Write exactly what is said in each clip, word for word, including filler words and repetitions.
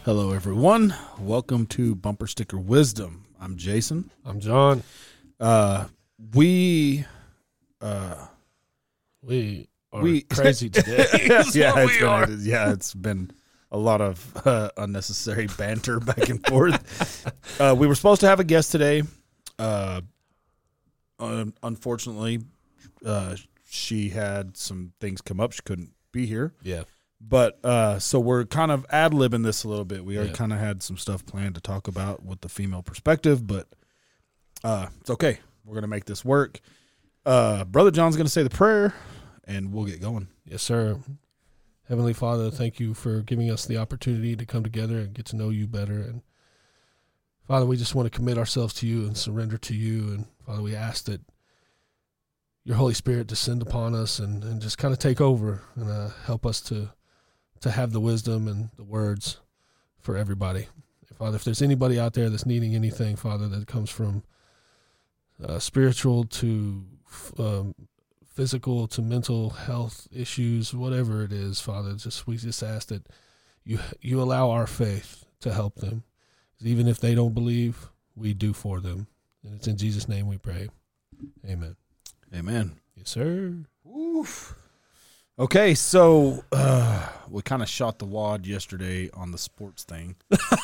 Hello, everyone. Welcome to Bumper Sticker Wisdom. I'm Jason. I'm John. Uh, we, uh, we are we crazy today. yeah, yeah, it's we been, are. yeah, it's been a lot of uh, unnecessary banter back and forth. uh, we were supposed to have a guest today. Uh, un- unfortunately, uh, she had some things come up. She couldn't be here. Yeah. But uh, so we're kind of ad-libbing this a little bit. We already Yeah. kind of had some stuff planned to talk about with the female perspective, but uh, it's okay. We're going to make this work. Uh, Brother John's going to say the prayer, and we'll get going. Yes, sir. Heavenly Father, thank you for giving us the opportunity to come together and get to know you better. And Father, we just want to commit ourselves to you and surrender to you. And Father, we ask that your Holy Spirit descend upon us and, and just kind of take over and uh, help us to to have the wisdom and the words for everybody. Father, if there's anybody out there that's needing anything, Father, that comes from uh, spiritual to um, physical to mental health issues, whatever it is, Father, just we just ask that you you allow our faith to help them. Even if they don't believe, we do for them. And it's in Jesus' name we pray. Amen. Amen. Yes, sir. Oof. Okay, so uh, we kind of shot the wad yesterday on the sports thing.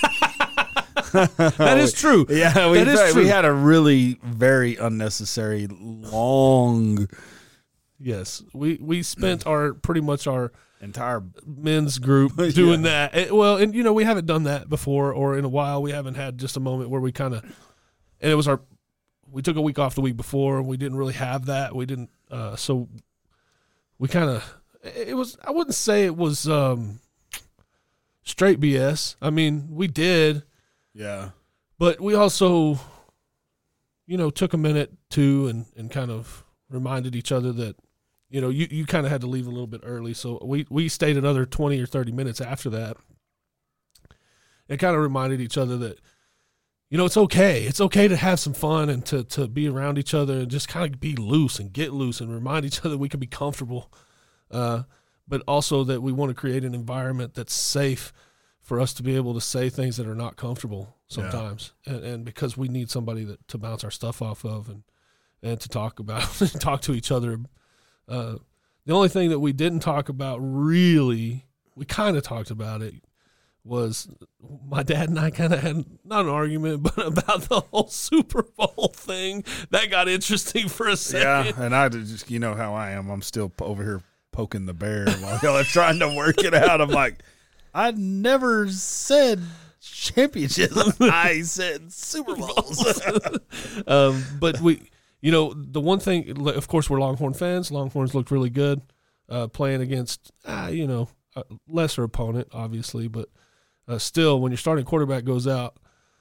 That is true. Yeah, we, That is we true. had a really very unnecessary long Yes, we we spent our pretty much our entire men's group doing Yeah. that. It- well, and you know we haven't done that before, or in a while. We haven't had just a moment where we kind of, and it was our. We took a week off the week before, and we didn't really have that. We didn't, uh, so we kind of. It was. I wouldn't say it was um, straight B S. I mean, we did, yeah. but we also, you know, took a minute too, and and kind of reminded each other that. You know, you, you kind of had to leave a little bit early, so we, we stayed another twenty or thirty minutes after that. And kind of reminded each other that, you know, it's okay. It's okay to have some fun and to, to be around each other and just kind of be loose and get loose and remind each other we can be comfortable. Uh, but also that we want to create an environment that's safe for us to be able to say things that are not comfortable sometimes. Yeah. And, and because we need somebody that to bounce our stuff off of and, and to talk about, talk to each other. Uh, the only thing that we didn't talk about really, we kind of talked about it, was my dad and I kind of had, not an argument, but about the whole Super Bowl thing. That got interesting for a second. Yeah, and I just, you know how I am. I'm still over here poking the bear while y'all are trying to work it out. I'm like, I never said championship. I said Super Bowls. um, but we... You know, the one thing, of course, we're Longhorn fans. Longhorns looked really good uh, playing against, uh, you know, a lesser opponent, obviously. But uh, still, when your starting quarterback goes out,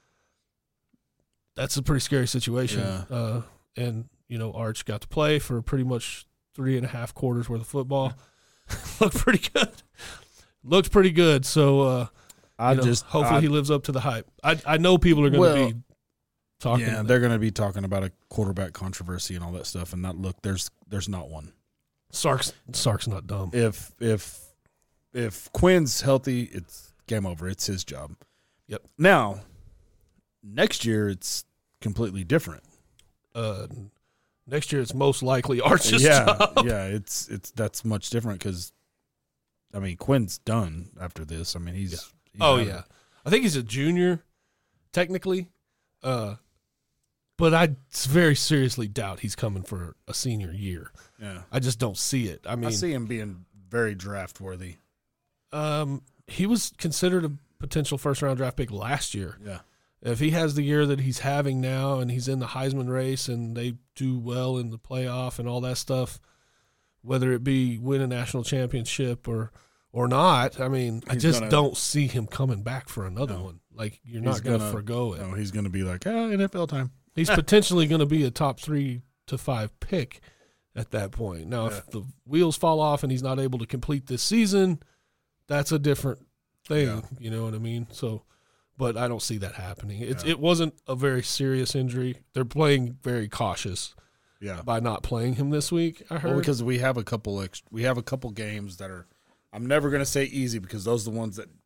that's a pretty scary situation. Yeah. Uh, and, you know, Arch got to play for pretty much three and a half quarters worth of football. Looked pretty good. Looked pretty good. So, uh, I know, just hopefully I, he lives up to the hype. I, I know people are going to Well, be talking. Yeah, they're going to be talking about a quarterback controversy and all that stuff. And that look, there's there's not one. Sark's Sark's not dumb. If if if Quinn's healthy, it's game over. It's his job. Yep. Now, next year it's completely different. Uh, next year it's most likely Arch's yeah, job. yeah, it's it's that's much different because, I mean, Quinn's done after this. I mean, he's, Yeah. he's Oh out. yeah, I think he's a junior, technically, uh, but I very seriously doubt he's coming for a senior year. yeah. I just don't see it. I mean, I see him being very draft worthy. um, he was considered a potential first round draft pick last year. Yeah, If he has the year that he's having now, and he's in the Heisman race, and they do well in the playoff and all that stuff, whether it be win a national championship or or not, I mean, I He's just gonna- don't see him coming back for another No. one. Like, you're He's not going to gonna- forgo it. no, he's going to be like, ah, N F L time. He's potentially going to be a top three to five pick at that point. Now, Yeah. if the wheels fall off and he's not able to complete this season, that's a different thing. Yeah. You know what I mean? So, but I don't see that happening. It's Yeah. it wasn't a very serious injury. They're playing very cautious Yeah, by not playing him this week. I heard well, because we have a couple ex- we have a couple games that are. I'm never going to say easy because those are the ones that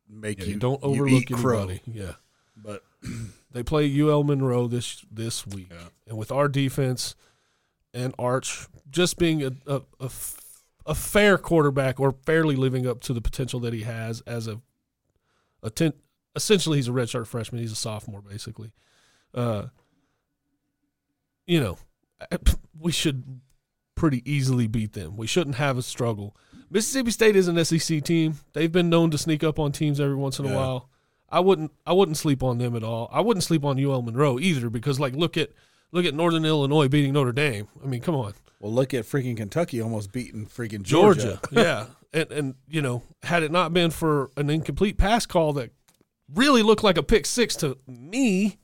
make Yeah, you don't you overlook eat crow. anybody. Yeah, But they play U L Monroe this this week, Yeah. and with our defense and Arch just being a, a, a, f- a fair quarterback or fairly living up to the potential that he has as a, a ten, essentially he's a redshirt freshman. He's a sophomore basically. Uh, you know, we should pretty easily beat them. We shouldn't have a struggle. Mississippi State is an S E C team. They've been known to sneak up on teams every once in a Yeah. while. I wouldn't I wouldn't sleep on them at all. I wouldn't sleep on U L Monroe either because like look at look at Northern Illinois beating Notre Dame. I mean, come on. well, look at freaking Kentucky almost beating freaking Georgia. Georgia. yeah. And and you know, had it not been for an incomplete pass call that really looked like a pick six to me,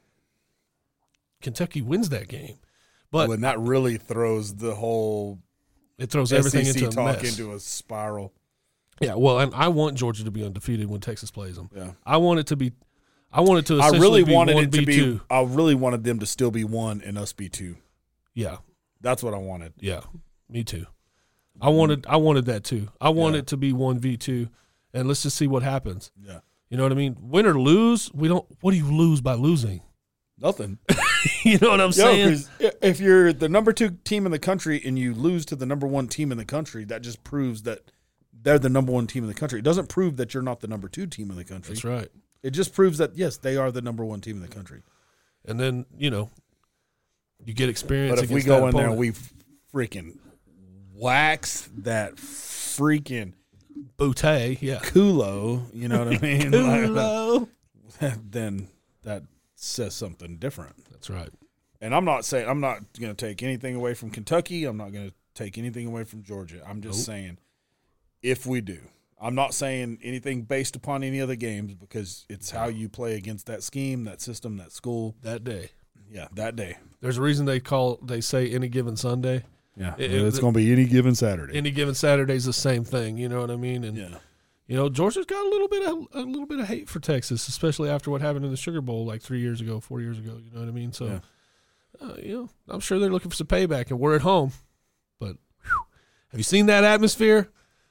Kentucky wins that game. But When that really throws the whole it throws everything S E C into a talk mess. into a spiral. Yeah, well, and I want Georgia to be undefeated when Texas plays them. Yeah. I want it to be. I want it to. I Essentially really be wanted one it to B two. be. I really wanted them to still be one and us be two. Yeah, That's what I wanted. yeah, me too. I wanted. I wanted that too. I want Yeah. it to be one v two, and let's just see what happens. Yeah. You know what I mean? Win or lose, we don't. What do you lose by losing? Nothing. You know what I'm Yo, saying? 'cause if you're the number two team in the country and you lose to the number one team in the country, that just proves that they're the number one team in the country. It doesn't prove that you're not the number two team in the country. That's right. It just proves that, yes, they are the number one team in the country. And then you know, you get experience. But if we against go that in there and opponent. we freaking wax that freaking Butte, yeah, culo, you know what I mean? Culo. Like, then that says something different. That's right. And I'm not saying I'm not going to take anything away from Kentucky. I'm not going to take anything away from Georgia. I'm just Nope. saying if we do. I'm not saying anything based upon any other games because it's how you play against that scheme, that system, that school. That day, Yeah, that day. there's a reason they call they say any given Sunday. Yeah, It- it's it- going to be any given Saturday. Any given Saturday's the same thing. You know what I mean? And yeah, you know, Georgia's got a little bit of a little bit of hate for Texas, especially after what happened in the Sugar Bowl like three years ago, four years ago. You know what I mean? So, Yeah. uh, you know, I'm sure they're looking for some payback, and we're at home. But whew, have you seen that atmosphere?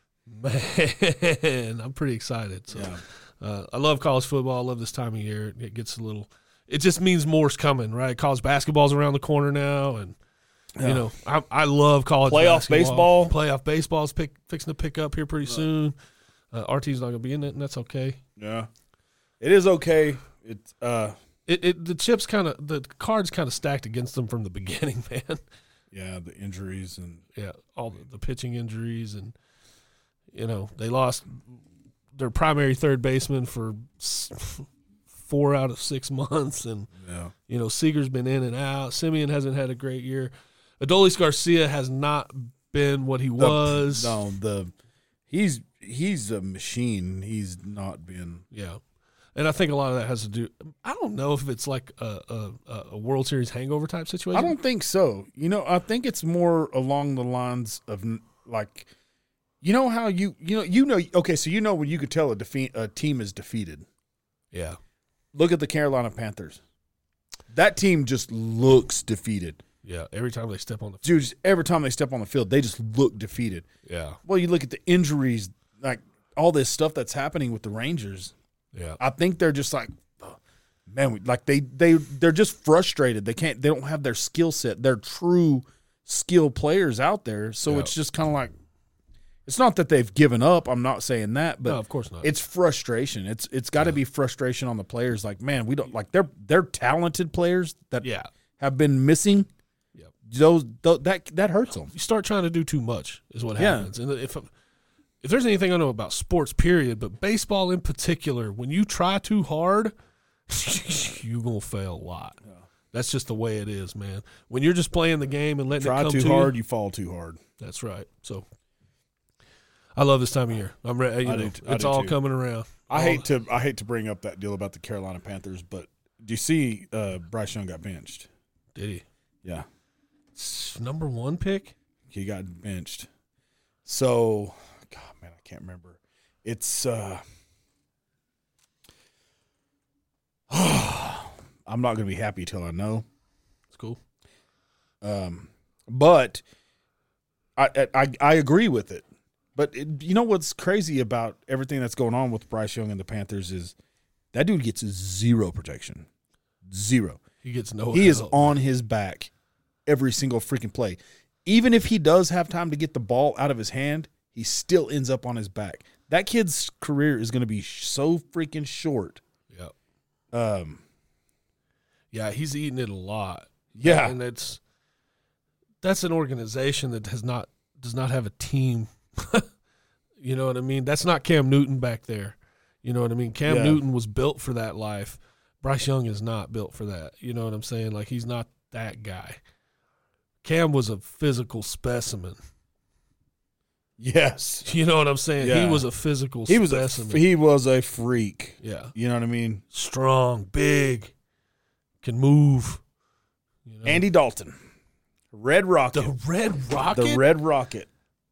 Man, I'm pretty excited. So, yeah. uh, I love college football. I love this time of year. It gets a little. It just means more's coming, right? College basketball's around the corner now, and Yeah. you know, I, I love college Playoff basketball. baseball. Playoff baseball's pick, fixing to pick up here pretty soon. Uh, R T's not going to be in it, and that's okay. Yeah. It is okay. It's uh It, it the chips kind of the cards kind of stacked against them from the beginning, man. yeah, the injuries and Yeah, all the, the pitching injuries, and you know they lost their primary third baseman for s- four out of six months, and yeah. you know Seager's been in and out. Simeon hasn't had a great year. Adolis Garcia has not been what he The- was. No, the he's he's a machine. He's not been Yeah. And I think a lot of that has to do. I don't know if it's like a, a, a World Series hangover type situation. I don't think so. You know, I think it's more along the lines of n- like, you know how you you know you know okay, so you know when you could tell a defeat a team is defeated. Yeah. Look at the Carolina Panthers. That team just looks defeated. Yeah. Every time they step on the. Dude, just every time they step on the field, they just look defeated. Yeah. Well, you look at the injuries, like all this stuff that's happening with the Rangers. Yeah. I think they're just like, oh, man, we, like they they they're just frustrated. They can't. They don't have their skill set. They're true skill players out there. So Yeah. it's just kind of like, it's not that they've given up. I'm not saying that, but No, of course not. it's frustration. It's it's got to be frustration on the players. Like, man, we don't like they're they're talented players that yeah. have been missing. Yep. Those, those that that hurts them. You start trying to do too much is what Yeah. happens. And if if there's anything I know about sports, period, but baseball in particular, when you try too hard, you're gonna fail a lot. Yeah. That's just the way it is, man. When you're just playing the game and letting Try it come too to hard, you, you fall too hard. that's right. So I love this time of year. I'm ready. You I know, do t- I it's do all too. coming around. I All- hate to I hate to bring up that deal about the Carolina Panthers, but do you see uh, Bryce Young got benched? Did he? Yeah, S- Number one pick. he got benched. So, God, man, I can't remember. It's uh, I'm not gonna be happy till I know. It's cool. Um, but I, I I agree with it. But it, you know what's crazy about everything that's going on with Bryce Young and the Panthers is that dude gets zero protection. Zero. He gets no He help. is on his back every single freaking play. Even if he does have time to get the ball out of his hand, he still ends up on his back. That kid's career is going to be so freaking short. Yep. Um, Yeah, he's eating it a lot. yeah. And it's that's an organization that has not does not have a team. You know what I mean? That's not Cam Newton back there. You know what I mean? Cam Yeah. Newton was built for that life. Bryce Young is not built for that. You know what I'm saying? Like, he's not that guy. Cam was a physical specimen. Yes. You know what I'm saying? Yeah. He was a physical He was a, specimen. he was a freak. yeah. You know what I mean? Strong, big, can move. You know? Andy Dalton. Red Rocket. the Red Rocket? The Red Rocket.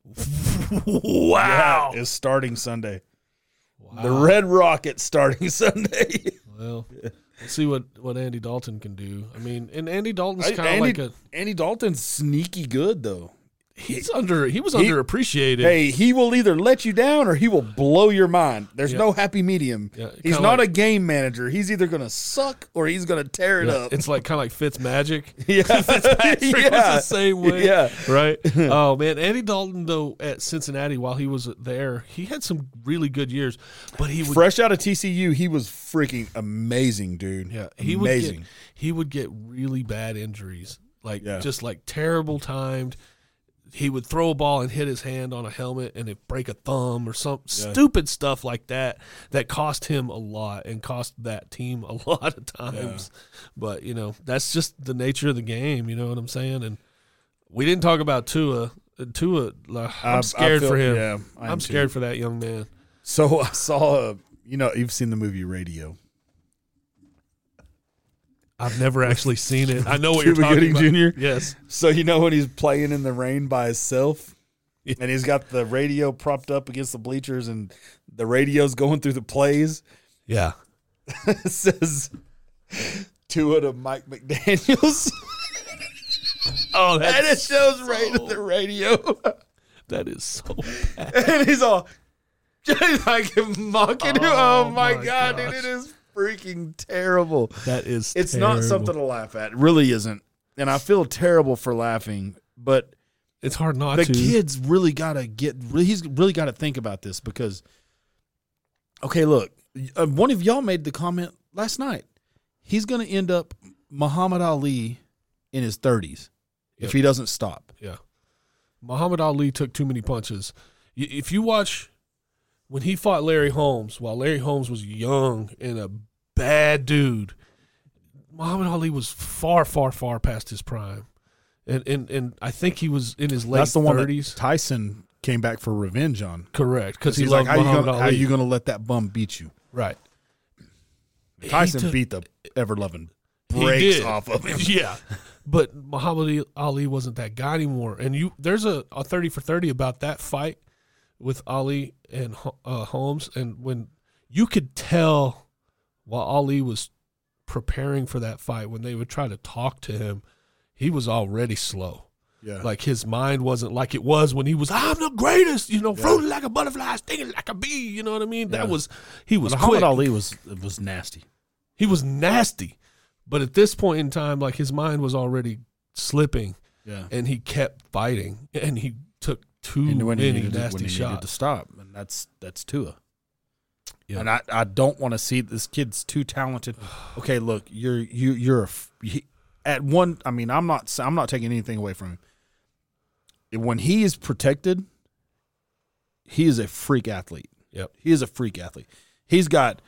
Wow. Yeah, is starting Sunday. wow. The Red Rocket starting Sunday. Well, let's see what, what Andy Dalton can do. I mean, and Andy Dalton's I- kind of Andy, like a Andy Dalton's sneaky good though. he's under he was he- underappreciated. Hey, he will either let you down or he will blow your mind. There's Yeah. no happy medium. Yeah, He's kinda not like- a game manager. He's either going to suck or he's going to tear it Yeah, up. it's like kind of like Fitz Magic. yeah. Fitzpatrick yeah. was the same way. Yeah. Right. Oh man, Andy Dalton though at Cincinnati while he was there, he had some really good years, but he would Fresh out of T C U, he was freaking amazing, dude. yeah he amazing. would get he would get really bad injuries, like Yeah. just like terrible timed. He would throw a ball and hit his hand on a helmet and it break a thumb or some Yeah. stupid stuff like that that cost him a lot and cost that team a lot of times. But, you know, that's just the nature of the game, you know what I'm saying? And we didn't talk about Tua. Uh, Tua, like, I'm I- I scared feel- for him. Yeah, I am I'm too. scared for that young man. So I saw, a, you know, you've seen the movie Radio. I've never actually seen it. I know what you're Cuba talking Gooding about. Junior Yes. So you know when he's playing in the rain by himself, and he's got the radio propped up against the bleachers, and the radio's going through the plays. Yeah. It says Tua to Mike McDaniels, Oh, and it that's shows right so- on the radio, that is so bad. and he's all just like mocking him. Oh, Oh my, my god, gosh. dude, it is freaking terrible. That is It's terrible. not something to laugh at. It really isn't. And I feel terrible for laughing, but It's hard not the to. kid's really got to get, he's really got to think about this because, okay, look, uh, one of y'all made the comment last night. He's going to end up Muhammad Ali in his thirties Yep. if he doesn't stop. Yeah. Muhammad Ali took too many punches. Y- If you watch when he fought Larry Holmes, while Larry Holmes was young and a bad dude, Muhammad Ali was far, far, far past his prime. And and, and I think he was in his late That's the one thirties. that Tyson came back for revenge on. Correct. Because he He's like, loved how you, Muhammad gonna, how Ali. you going to let that bum beat you? right. He Tyson took- beat the ever-loving He brakes did. off of him. Yeah. But Muhammad Ali wasn't that guy anymore. And you there's a, a thirty for thirty about that fight with Ali and uh, Holmes. And when you could tell while Ali was preparing for that fight, when they would try to talk to him, he was already slow. Yeah. Like his mind wasn't like it was when he was, I'm the greatest, you know, floating like a butterfly, stinging like a bee. You know what I mean? Yeah. That was, he was Muhammad quick. Ali was was nasty. He was nasty. But at this point in time, like his mind was already slipping, Yeah. and he kept fighting, and he took too And when he many needed, to, nasty when he needed to shots. stop, and that's that's Tua. Yeah. And I, I don't want to see this kid's too talented. Okay, look, you're you you're a, f- he, at one. I mean, I'm not I'm not taking anything away from him. When he is protected, he is a freak athlete. Yep. He is a freak athlete. He's got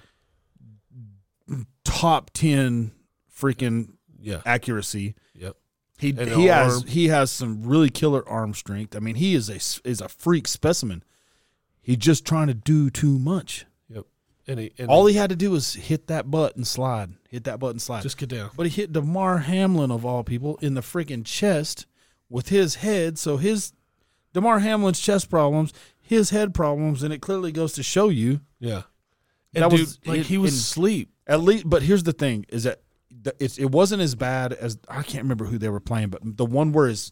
top ten freaking Yeah. accuracy. Yep. He And he has arm. he has some really killer arm strength. I mean, he is a s- is a freak specimen. He's just trying to do too much. Yep. And he and All he had to do was hit that button, slide, hit that button, slide. just get down. But he hit DeMar Hamlin of all people in the freaking chest with his head. So his DeMar Hamlin's chest problems, his head problems, and it clearly goes to show you Yeah. And that dude, was like it- he was in- asleep. at least. But here's the thing: is that the- it's, it wasn't as bad as I can't remember who they were playing, but the one where his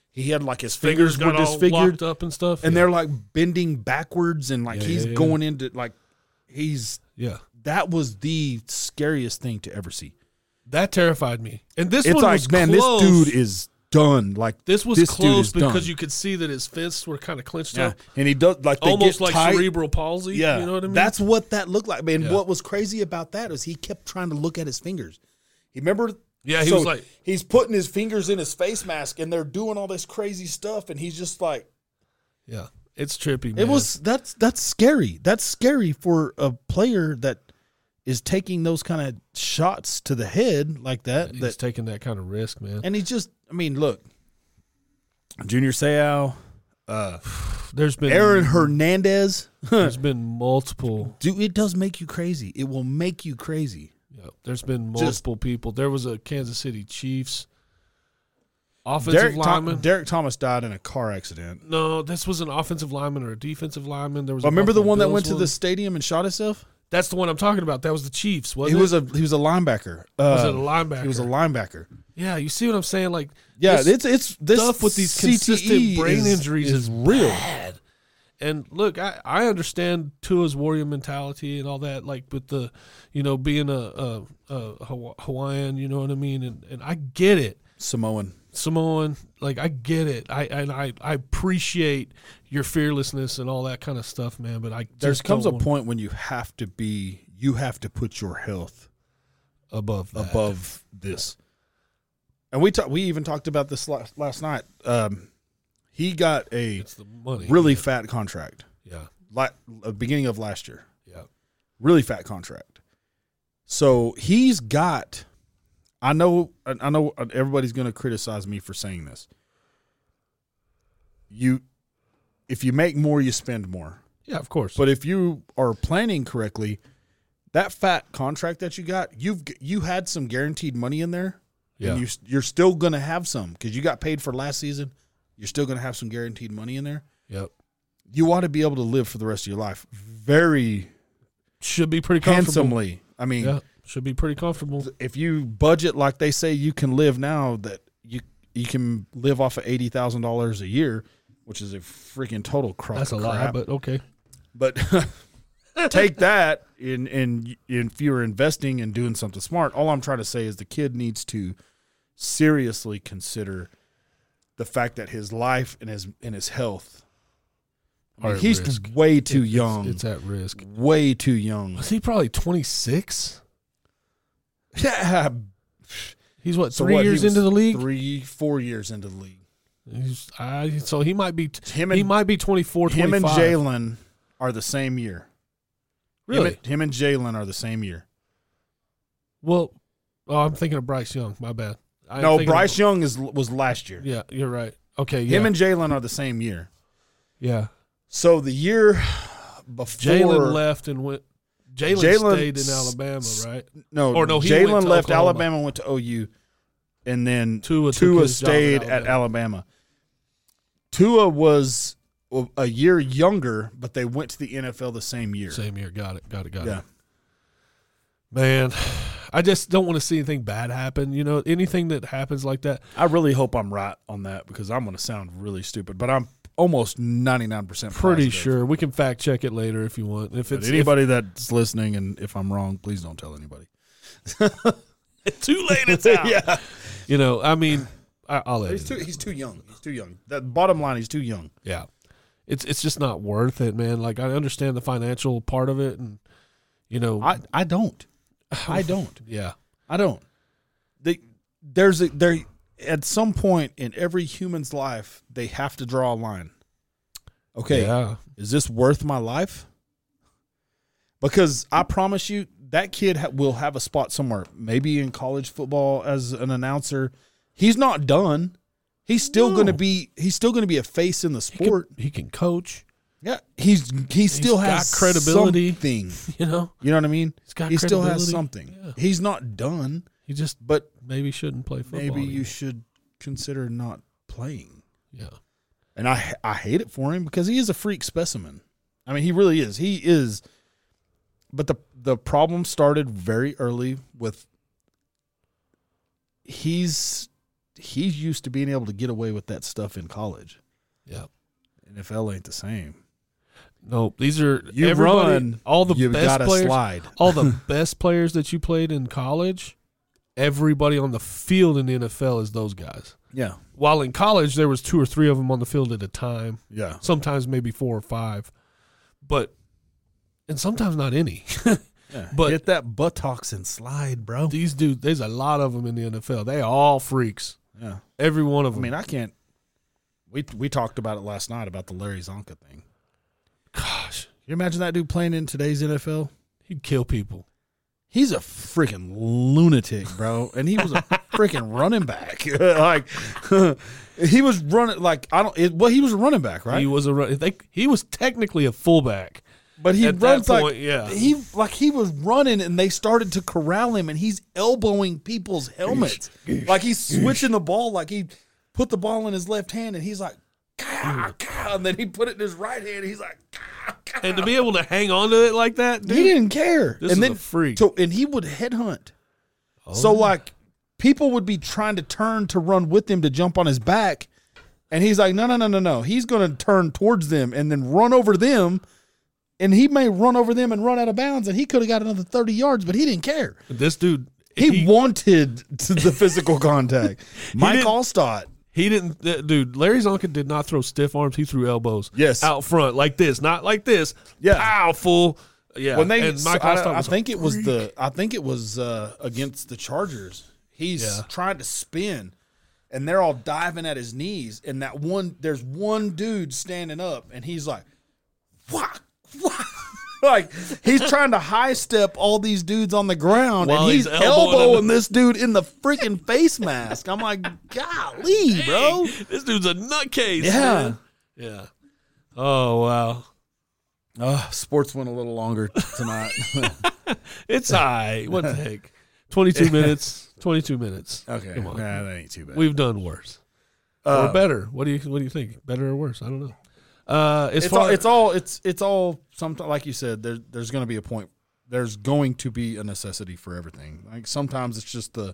He had like his Fingers, fingers, got were all disfigured, locked up and stuff. and yeah. they're like bending backwards, and like Yeah, he's yeah, yeah. going into like he's. yeah. That was the scariest thing to ever see. That terrified me. And this It's one like, was man, close. this dude is done. Like This was this dude close is because done. you could see that his fists were kind of clenched yeah, up, and he does like they almost get like tight. cerebral palsy. Yeah, you know what I mean? That's what that looked like. Man, Yeah. what was crazy about that is he kept trying to look at his fingers. He remember. Yeah, he so was like- he's putting his fingers in his face mask, and they're doing all this crazy stuff, and he's just like, yeah, it's trippy. Man. it was that's that's scary. That's scary for a player that is taking those kind of shots to the head like that. He's that taking that kind of risk, man. and he just, I mean, look, Junior Seau, uh, There's been Aaron Hernandez. There's been multiple. Dude, it does make you crazy. It will make you crazy. Yeah, there's been Just- multiple people. There was a Kansas City Chiefs offensive Derek, lineman. Tom, Derek Thomas died in a car accident. no, this was an offensive lineman or a defensive lineman. There was. A Remember the Buffalo one that Bills went to one. the stadium and shot himself? That's the one I'm talking about. That was the Chiefs. Wasn't He was it? a he was a linebacker. Was Uh, it a linebacker? He was a linebacker. Yeah, you see what I'm saying? Like, Yeah, this it's it's this stuff with these C T E consistent brain is- injuries is is real. bad. And look, I, I understand Tua's warrior mentality and all that, like with the, you know, being a, a, a Hawa- Hawaiian, you know what I mean? And and I get it. Samoan. Samoan, like I get it. I and I, I appreciate your fearlessness and all that kind of stuff, man. But I There just comes a don't want point when you have to be you have to put your health above that. above this. And we talked. We even talked about this last, last night. Um, he got a It's the money. really fat contract. Yeah. Like uh, beginning of last year, Yeah. really fat contract. So he's got. I know. I know. Everybody's going to criticize me for saying this. You, if you make more, you spend more. Yeah, of course. But if you are planning correctly, that fat contract that you got, you've you had some guaranteed money in there. yeah. And you, you're still going to have some because you got paid for last season. You're still going to have some guaranteed money in there. Yep. You ought to be able to live for the rest of your life very Should be pretty comfortable. handsomely. I mean, Yeah. Should be pretty comfortable. if you budget like they say you can live now, that you you can live off of eighty thousand dollars a year, which is a freaking total crock That's a of lie, crap. but okay. But take that in in if you're investing and doing something smart. All I'm trying to say is the kid needs to seriously consider the fact that his life and his and his health. I mean, Are at he's risk. way too It- it's- young. It's, at risk. way too young. Was he probably twenty-six? Yeah. He's what, So three what, he years was into the league? Three, four years into the league. He's, I, so he might be Him he and might be twenty-four, him and twenty-five. Jalen are the same year. Really? Him and, him and Jalen are the same year. Well, oh, I'm thinking of Bryce Young. My bad. I'm no, thinking Bryce of- Young is was last year. Yeah, you're right. Okay, yeah. Him and Jalen are the same year. yeah. So the year before Jalen left and went. Jalen Jalen stayed in s- Alabama, s- right? No, Or no, he went Jalen to left Oklahoma. Alabama, went to O U, and then Tua, took Tua his job at stayed at Alabama. Tua was a year younger, but they went to the N F L the same year. Same year. Got it. Got it. Got Yeah. it. Man, I just don't want to see anything bad happen. You know, anything that happens like that. I really hope I'm right on that because I'm going to sound really stupid, but I'm almost ninety-nine percent Pretty positive. sure we can fact check it later if you want. If But it's anybody that's listening, and if I'm wrong, please don't tell anybody. if, too late, it's out. yeah, You know, I mean, I, I'll let he's it. too he's too young. He's too young. That bottom line, he's too young. Yeah, it's it's just not worth it, man. Like I understand the financial part of it, and you know, I I don't. I don't. yeah, I don't. They, there's a there at some point in every human's life they have to draw a line. Okay, yeah, is this worth my life? Because I promise you, that kid ha- will have a spot somewhere. Maybe in college football as an announcer. He's not done. He's still No. going to be. He's still going to be a face in the he can, sport. he can coach. Yeah, he's he still got has credibility. Something. You know, You know what I mean? he's got. He still has credibility. something. Yeah. He's not done, He just but maybe shouldn't play football. maybe you anymore. should consider not playing. Yeah, And I I hate it for him because he is a freak specimen. I mean, he really is. He is. But the the problem started very early with he's he's used to being able to get away with that stuff in college. Yeah. N F L ain't the same. No, these are you run all the you best gotta players. Slide. All the best players that you played in college, everybody on the field in the N F L is those guys. Yeah. While in college there was two or three of them on the field at a time. Yeah. Sometimes maybe four or five, but and sometimes not any. Yeah. But hit that buttocks and slide, bro. These dudes, there's a lot of them in the N F L. They are all freaks. Yeah. Every one of I them. mean, I can't. We we talked about it last night about the Larry Zonka thing. Gosh, Can you imagine that dude playing in today's N F L? he'd kill people. He's a freaking lunatic, bro, and he was a freaking running back. Like he was running like I don't. It, well, he was a running back, right? He was a run. They, he was technically a fullback, but he at runs that like point, yeah. he like he was running, and they started to corral him, and he's elbowing people's helmets, like he's switching the ball, like he put the ball in his left hand, and he's like, Gah, gah, and then he put it in his right hand, and he's like. And to be able to hang on to it like that, dude, he didn't care. This and is then a freak. So, and he would headhunt. Oh. So like people would be trying to turn to run with him to jump on his back, and he's like, no, no, no, no, no. He's going to turn towards them and then run over them, and he may run over them and run out of bounds, and he could have got another thirty yards, but he didn't care. This dude, He, he wanted the physical contact. Mike Allstott. He didn't, dude. Larry Zonka did not throw stiff arms. He threw elbows. Yes, out front like this, not like this. Yeah, powerful. Yeah. When they, and Mike I, Allstott I was think a it was freak. the, I think it was uh, against the Chargers. He's Yeah. trying to spin, and they're all diving at his knees. And that one, there's one dude standing up, and he's like, "What? What?" Like he's trying to high step all these dudes on the ground, While and he's, he's elbowing elbowing him. this dude in the freaking face mask. I'm like, golly, bro. Dang, this dude's a nutcase. Yeah. Man. Yeah. Oh wow. Oh, sports went a little longer tonight. It's all right. What the heck? Twenty-two minutes. Twenty-two minutes. Okay, Come on. nah, that ain't too bad. We've done worse Uh, or better. What do you What do you think? Better or worse? I don't know. Uh, as it's far all, it's all it's it's all sometimes like you said. There, there's going to be a point. There's going to be a necessity for everything. Like sometimes it's just the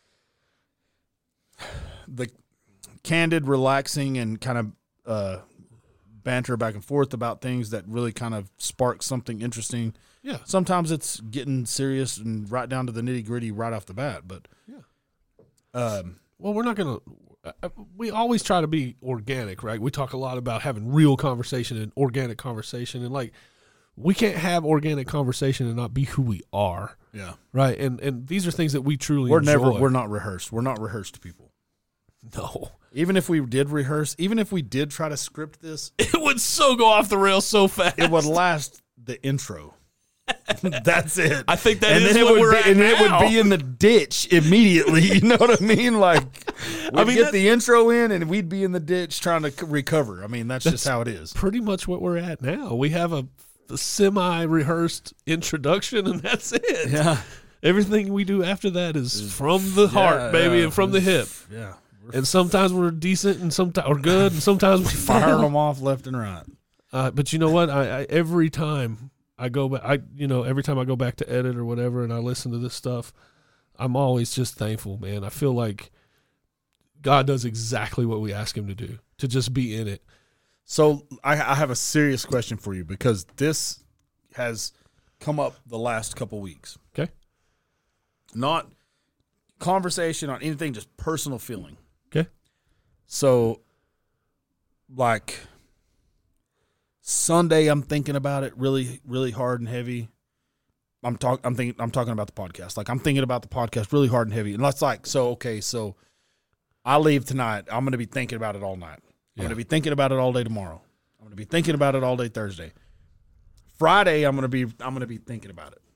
the candid, relaxing, and kind of uh, banter back and forth about things that really kind of spark something interesting. yeah. Sometimes it's getting serious and right down to the nitty gritty right off the bat. But Yeah. um, Well, we're not going to. Uh, we always try to be organic, right? We talk a lot about having real conversation and organic conversation, and like we can't have organic conversation and not be who we are, yeah, right? And and these are things that we truly we're enjoy. never we're not rehearsed. We're not rehearsed people. No, Even if we did rehearse, even if we did try to script this, it would so go off the rails so fast. it would last the intro. That's it. I think that and is then it what would we're be, at and now. it would be in the ditch immediately. You know what I mean? Like we'd I mean, get that- the intro in, and we'd be in the ditch trying to c- recover. I mean, that's, just how it is. Pretty much what we're at now. We have a, a semi-rehearsed introduction, and that's it. Yeah, Everything we do after that is from the heart, Yeah, baby, yeah. and from the hip. Yeah, we're And sometimes we're decent, and sometimes we're good, and sometimes we firing fail. them off left and right. Uh, but you know what? I, I every time I go back, I you know every time I go back to edit or whatever, and I listen to this stuff, I'm always just thankful, man. I feel like God does exactly what we ask Him to do, to just be in it. So I, I have a serious question for you because this has come up the last couple weeks. Okay. Not conversation on anything, just personal feeling. Okay. So, like Sunday, I'm thinking about it really, really hard and heavy. I'm talking. I'm thinking. I'm talking about the podcast. Like I'm thinking about the podcast really hard and heavy. And that's like so. Okay, so I leave tonight. I'm going to be thinking about it all night. I'm Yeah. going to be thinking about it all day tomorrow. I'm going to be thinking about it all day Thursday. Friday, I'm going to be. I'm going to be thinking about it.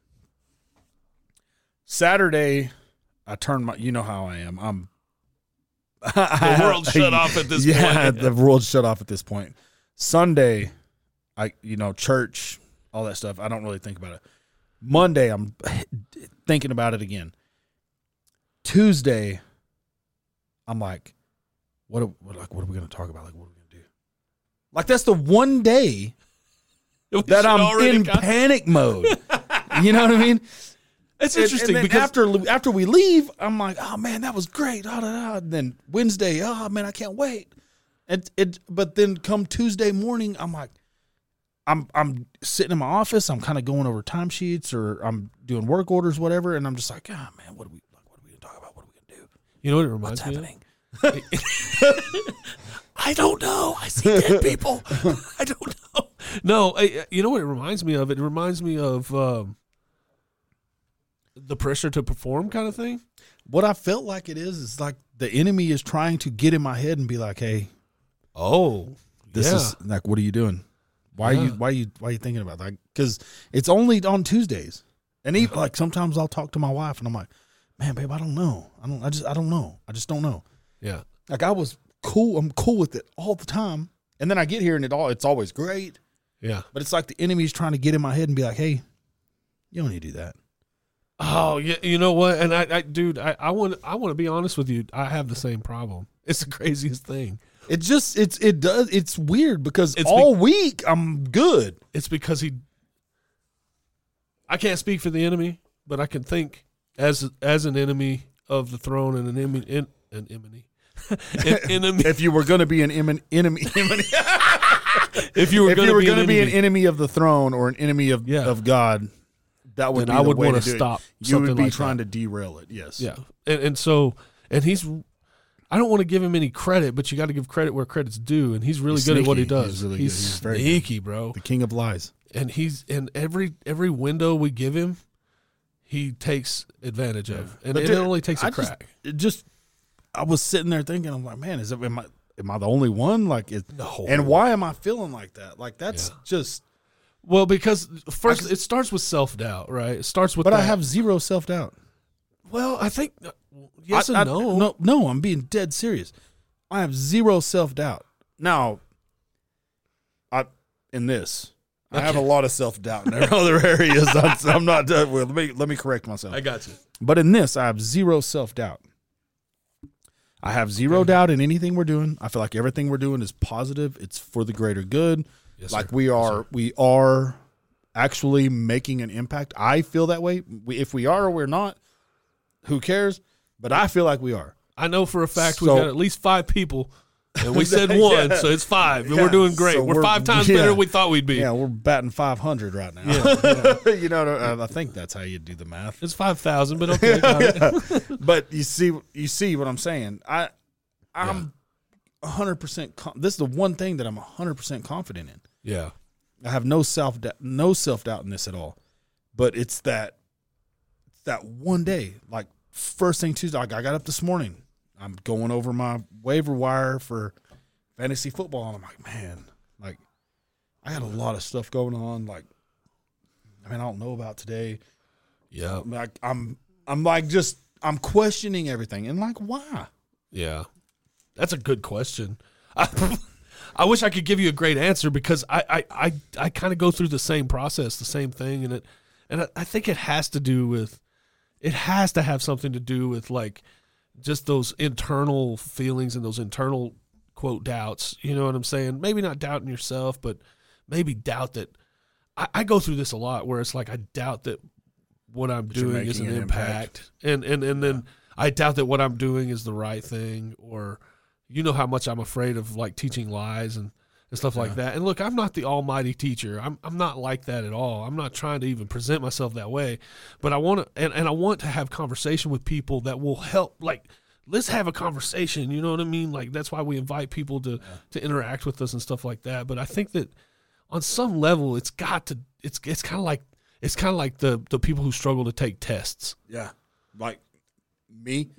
Saturday, I turn my. You know how I am. I'm. The world shut off at this yeah, point. the world shut off at this point. Sunday, I you know church, all that stuff. I don't really think about it. Monday, I'm thinking about it again. Tuesday, I'm like, what? Are, what like, what are we going to talk about? Like, what are we going to do? Like, that's the one day We that should I'm already in got- panic mode. You know what I mean? It's And- interesting and then because after after we leave, I'm like, oh man, that was great. Da, da, da. And then Wednesday, oh man, I can't wait. And it, but then come Tuesday morning, I'm like, I'm I'm sitting in my office, I'm kind of going over timesheets or I'm doing work orders, whatever, and I'm just like, oh man, what are we like? What are we gonna talk about? What are we gonna do? you know what it reminds What's me happening? of? I don't know. I see dead people. I don't know. No, I, you know what it reminds me of? It reminds me of um, the pressure to perform kind of thing. What I felt like it is is like the enemy is trying to get in my head and be like, hey, Oh, this yeah. is like, what are you doing? Why Yeah. are you why are you why are you thinking about that? Because it's only on Tuesdays, and even like sometimes I'll talk to my wife and I'm like, man, babe, I don't know. I don't. I just I don't know. I just don't know. Yeah. Like I was cool. I'm cool with it all the time, and then I get here and it all it's always great. Yeah. But it's like the enemy's trying to get in my head and be like, hey, you don't need to do that. Oh, yeah. You know what? And I, I dude, I, I want, I want to be honest with you. I have the same problem. It's the craziest thing. It just it's it does it's weird because It's all week I'm good. It's because he. I can't speak for the enemy, but I can think as as an enemy of the throne and an enemy, in, an enemy, an enemy. If you were going to be an emin- enemy, enemy If you were if going you to were be, going an to be an enemy, enemy of the throne or an enemy of Yeah. of God, that would then be I the would way want to to do it. stop. You something would be like trying that. to derail it. Yes. Yeah, and and so and he's. I don't want to give him any credit, but you got to give credit where credit's due, and he's really He's good at what he sneaky. does. He's really he's good. He's very good. sneaky, bro. The king of lies. And he's in every every window we give him, he takes advantage of, and But it dude, only takes a I just- crack. It just, I was sitting there thinking, I'm like, man, is it am I am I the only one? Like, it, No. and why am I feeling like that? Like that's Yeah. just. Well, because first just- it starts with self doubt, right? It starts with. But I that. have zero self doubt. Well, I think yes I, and I- no. no, no. I'm being dead serious. I have zero self doubt. Now, I in this, I have a lot of self doubt in other areas. I'm, I'm not. Uh, well, let me let me correct myself. I got you. But in this, I have zero self doubt. I have zero doubt in anything we're doing. I feel like everything we're doing is positive. It's for the greater good. Yes, like sir. we are, we are actually making an impact. I feel that way. We, if we are or we're not, who cares? But I feel like we are. I know for a fact So- we've got at least five people, and we said one, Yeah. so it's five, and Yeah. we're doing great. So we're, we're- five times yeah. better than we thought we'd be. Yeah, we're batting five hundred right now. Yeah, you know, I I think that's how you do the math. It's five thousand, but okay. Got it. But you see, you see what I'm saying. I, I'm one hundred percent. This is the one thing that I'm one hundred percent confident in. Yeah. I have no self doubt, no self doubt in this at all. But it's that, it's that one day, like first thing Tuesday, like I got up this morning. I'm going over my waiver wire for fantasy football, and I'm like, man, like I got a lot of stuff going on. Like, I mean, I don't know about today. Yeah. Like I'm, I'm like just, I'm questioning everything, and like, why? Yeah. That's a good question. I, I wish I could give you a great answer because I I, I, I kind of go through the same process, the same thing, and it and I, I think it has to do with it has to have something to do with like just those internal feelings and those internal quote doubts. You know what I'm saying? Maybe not doubt in yourself, but maybe doubt that I, I go through this a lot where it's like I doubt that what I'm That you're doing is an making an impact. impact. And and and then I doubt that what I'm doing is the right thing, or you know how much I'm afraid of like teaching lies and, and stuff like that. And look, I'm not the almighty teacher. I'm I'm not like that at all. I'm not trying to even present myself that way. But I want to and, and I want to have conversation with people that will help, like let's have a conversation, you know what I mean? Like that's why we invite people to, yeah. to interact with us and stuff like that. But I think that on some level it's got to it's it's kind of like it's kind of like the the people who struggle to take tests. Yeah, like me.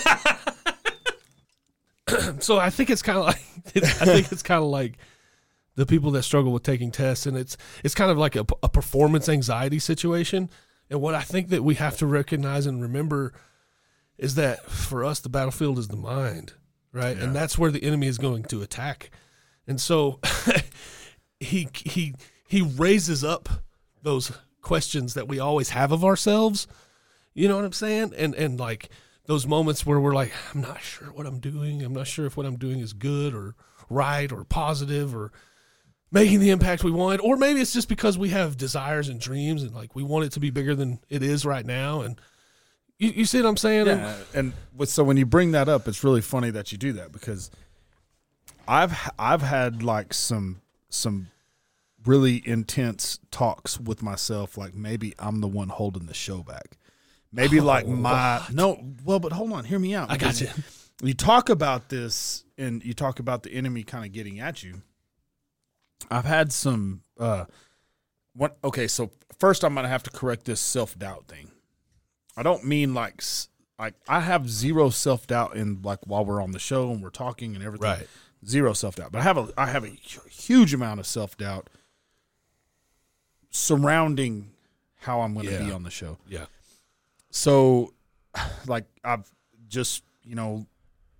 So I think it's kind of like I think it's kind of like the people that struggle with taking tests, and it's it's kind of like a, a performance anxiety situation. And what I think that we have to recognize and remember is that for us, the battlefield is the mind, right? Yeah. And that's where the enemy is going to attack. And so he he he raises up those questions that we always have of ourselves. You know what I'm saying? And and like those moments where we're like, I'm not sure what I'm doing. I'm not sure if what I'm doing is good or right or positive, or making the impact we want, or maybe it's just because we have desires and dreams and like we want it to be bigger than it is right now. And you, you see what I'm saying? Yeah. And with, so when you bring that up, it's really funny that you do that, because I've I've had like some some really intense talks with myself, like maybe I'm the one holding the show back. Maybe Oh, like my what? no, well, but hold on, hear me out. I got you. You talk about this, and you talk about the enemy kind of getting at you. I've had some. Uh, what? Okay, so first I'm gonna have to correct this self doubt thing. I don't mean like s- like I have zero self doubt in like while we're on the show and we're talking and everything. Right. Zero self doubt, but I have a I have a huge amount of self doubt surrounding how I'm going to Yeah. be on the show. Yeah. So, like I've just you know,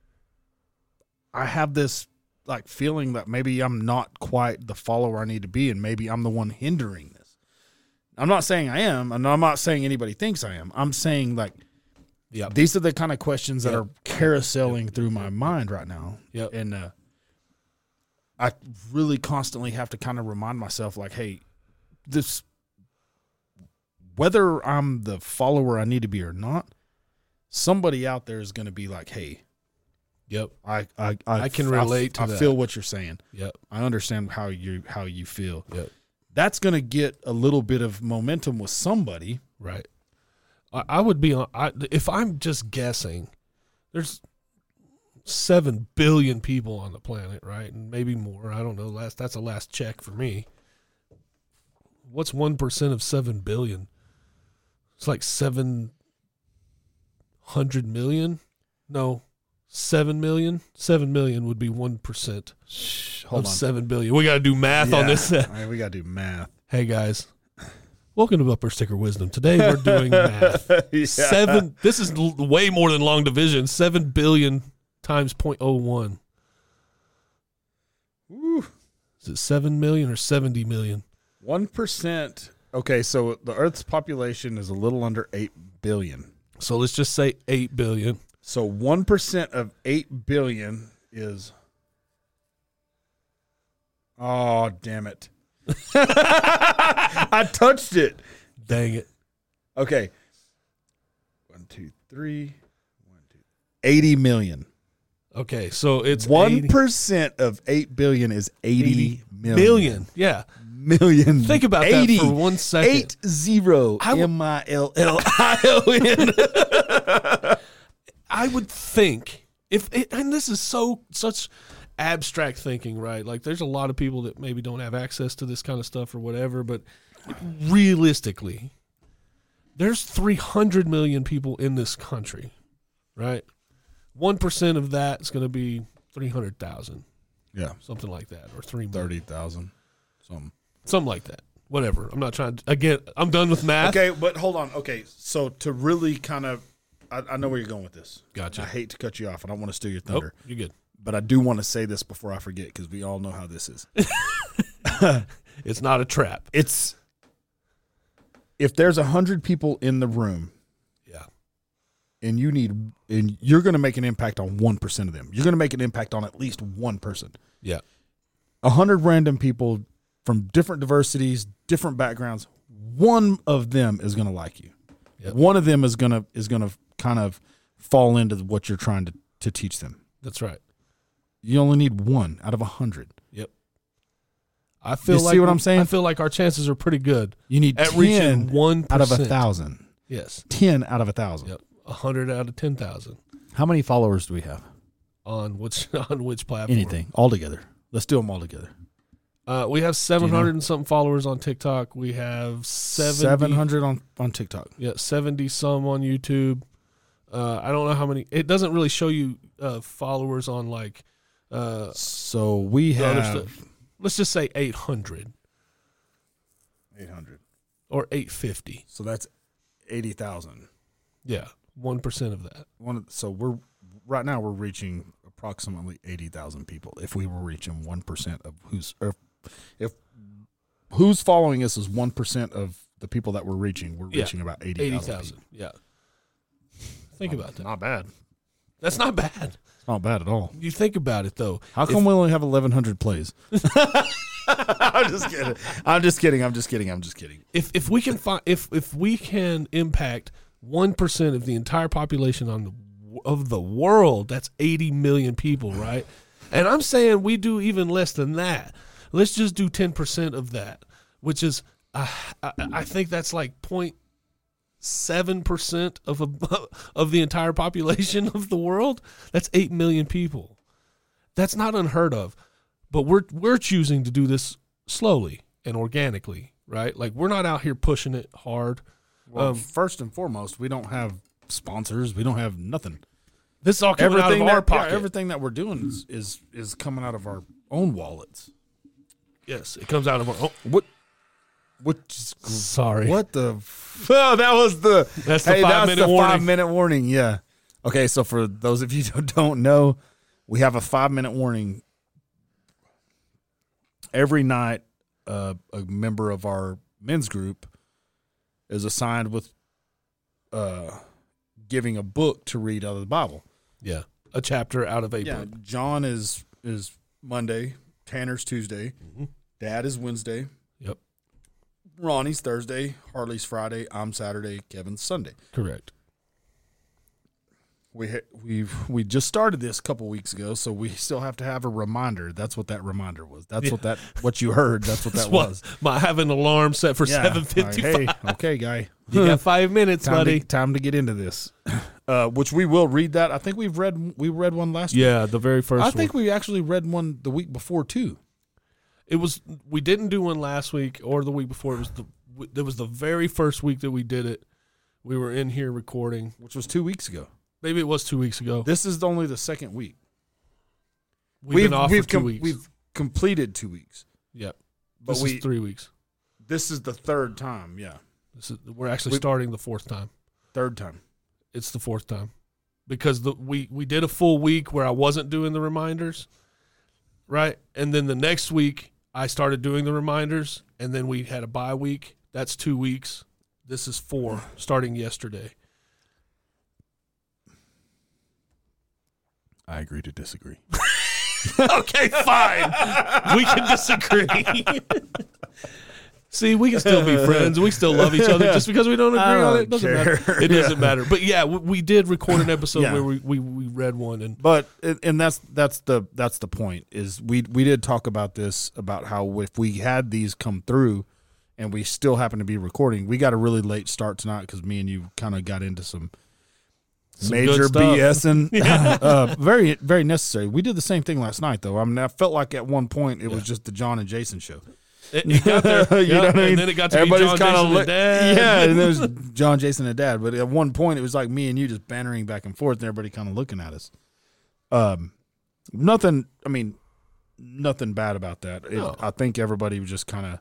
I have this like feeling that maybe I'm not quite the follower I need to be, and maybe I'm the one hindering this. I'm not saying I am, and I'm not saying anybody thinks I am. I'm saying like, Yeah. these are the kind of questions that Yep. are carouseling through my mind right now. Yep. And uh, I really constantly have to kind of remind myself, like, hey, this, whether I'm the follower I need to be or not, somebody out there is going to be like, hey, Yep. I I I, I can relate to I, that. I feel what you're saying. Yep. I understand how you how you feel. Yep. That's going to get a little bit of momentum with somebody. Right. I, I would be on. I, if I'm just guessing, there's seven billion people on the planet, right, and maybe more. I don't know. Last that's a last check for me. What's one percent of seven billion? It's like seven hundred million. No, seven million. Seven million would be one percent Hold of on. seven billion. We got to do math on Yeah. this. All right, we got to do math. Hey guys, welcome to Bumper Sticker Wisdom. Today we're doing math. Yeah. Seven. This is l- way more than long division. Seven billion times point oh one. Woo. Is it seven million or seventy million? One percent. Okay, so the Earth's population is a little under eight billion. So let's just say eight billion. So one percent of eight billion is. Oh, damn it! I touched it. Dang it. Okay. One, two, three. One, two. Eighty million. Okay, so it's One eighty percent of eight billion is eighty million. million. Yeah. Million. Think about eighty. that for one second. Eight zero. I w- M I L L I O N. I would think if it, and this is so such abstract thinking, right? Like there's a lot of people that maybe don't have access to this kind of stuff or whatever, but realistically, there's three hundred million people in this country, right? one percent of that is going to be three hundred thousand, Yeah. something like that, or three million. thirty thousand. Something. Something like that. Whatever. I'm not trying to, again, I'm done with math. Okay, but hold on. Okay, so to really kind of, I, I know where you're going with this. Gotcha. I hate to cut you off. I don't want to steal your Nope, thunder. you're good. But I do want to say this before I forget, because we all know how this is. It's not a trap. It's, if there's one hundred people in the room, Yeah. and you need, and you're going to make an impact on one percent of them. You're going to make an impact on at least one person. Yeah. A hundred random people from different diversities, different backgrounds. One of them is going to like you. Yep. One of them is going to is going to kind of fall into what you're trying to, to teach them. That's right. You only need one out of a hundred. Yep. I feel You see like what I'm saying? I feel like our chances are pretty good You need at ten reaching one out of a thousand. Yes. Ten out of a thousand. Yep. A hundred out of ten thousand How many followers do we have? on which on which platform? Anything all together. Let's do them all together. Uh, we have seven hundred and something followers on TikTok. We have seventy, Seven hundred on on TikTok. Yeah, seventy some on YouTube. Uh, I don't know how many. It doesn't really show you uh, followers on like. Uh, So we the other have stuff. Let's just say eight hundred eight hundred. or eight fifty. So that's eighty thousand. Yeah, one percent of that. One. of- So we're right now we're reaching approximately eighty thousand people. If we were reaching one percent of who's, or if who's following us is one percent of the people that we're reaching, we're Yeah, reaching about eighty Eighty thousand. thousand. Yeah. Think about that. Not bad. That's not bad. It's not bad at all. You think about it though. How come If- we only have eleven hundred plays? I'm just kidding. I'm just kidding. I'm just kidding. I'm just kidding. If if we can find if if we can impact one percent of the entire population on the of the world, that's eighty million people, right? And I'm saying we do even less than that. Let's just do ten percent of that, which is uh, I, I think that's like zero point seven percent of a of the entire population of the world. That's eight million people. That's not unheard of. But we're we're choosing to do this slowly and organically, right? Like we're not out here pushing it hard. Well, Um, first and foremost, we don't have sponsors. We don't have nothing. This is all coming out of that, our yeah, pocket. everything that we're doing is, is is coming out of our own wallets. Yes, it comes out of our. Oh, What? What? Just, sorry. What the? F- oh, that was the. That's the hey, five that's minute the warning. five minute warning. Yeah. Okay, so for those of you who don't know, we have a five minute warning. Every night, uh, a member of our men's group is assigned with uh, giving a book to read out of the Bible. Yeah, a chapter out of a Yeah, book. John is is Monday, Tanner's Tuesday, Mm-hmm. Dad is Wednesday, Yep, Ronnie's Thursday, Harley's Friday, I'm Saturday, Kevin's Sunday. correct. We ha- we've we just started this a couple weeks ago, so we still have to have a reminder. That's what that reminder was. That's Yeah. what that what you heard. That's what that That's what- was. My have an alarm set for Yeah, seven like, fifty-five. hey, okay, guy, You got five minutes, time buddy. to, time to get into this. Uh, which we will read that. I think we've read we read one last week. Yeah, the very first. I think one. we actually read one the week before too. It was. We didn't do one last week or the week before. It was the. It was the very first week that we did it. We were in here recording. Which was two weeks ago. Maybe it was two weeks ago. This is only the second week. We've, been off we've for two com- weeks. We've completed two weeks. Yep. But This we is three weeks. this is the third time. Yeah, This is, we're actually We- starting the fourth time. third time. It's the fourth time because the we we did a full week where I wasn't doing the reminders, right? And then the next week I started doing the reminders, and then we had a bye week. That's two weeks. This is four, starting yesterday. I agree to disagree. Okay, fine. We can disagree. See, we can still be friends. We still love each other. Just because we don't agree I on don't it doesn't care. matter. It doesn't Yeah. matter. But yeah, we, we did record an episode Yeah. where we, we, we read one, and But and that's that's the that's the point is we we did talk about this about how if we had these come through and we still happen to be recording, we got a really late start tonight because me and you kind of got into some, Some major good stuff. B S and uh, very very necessary. We did the same thing last night though. I mean, I felt like at one point it was just the John and Jason show. it, it got there. You Yep, know what I mean? And then it got to Everybody's be John, kinda Jason, li- and Dad. Yeah, and there was John, Jason, and Dad. But at one point, it was like me and you just bantering back and forth, and everybody kind of looking at us. Um, nothing. I mean, nothing bad about that. It, No. I think everybody was just kind of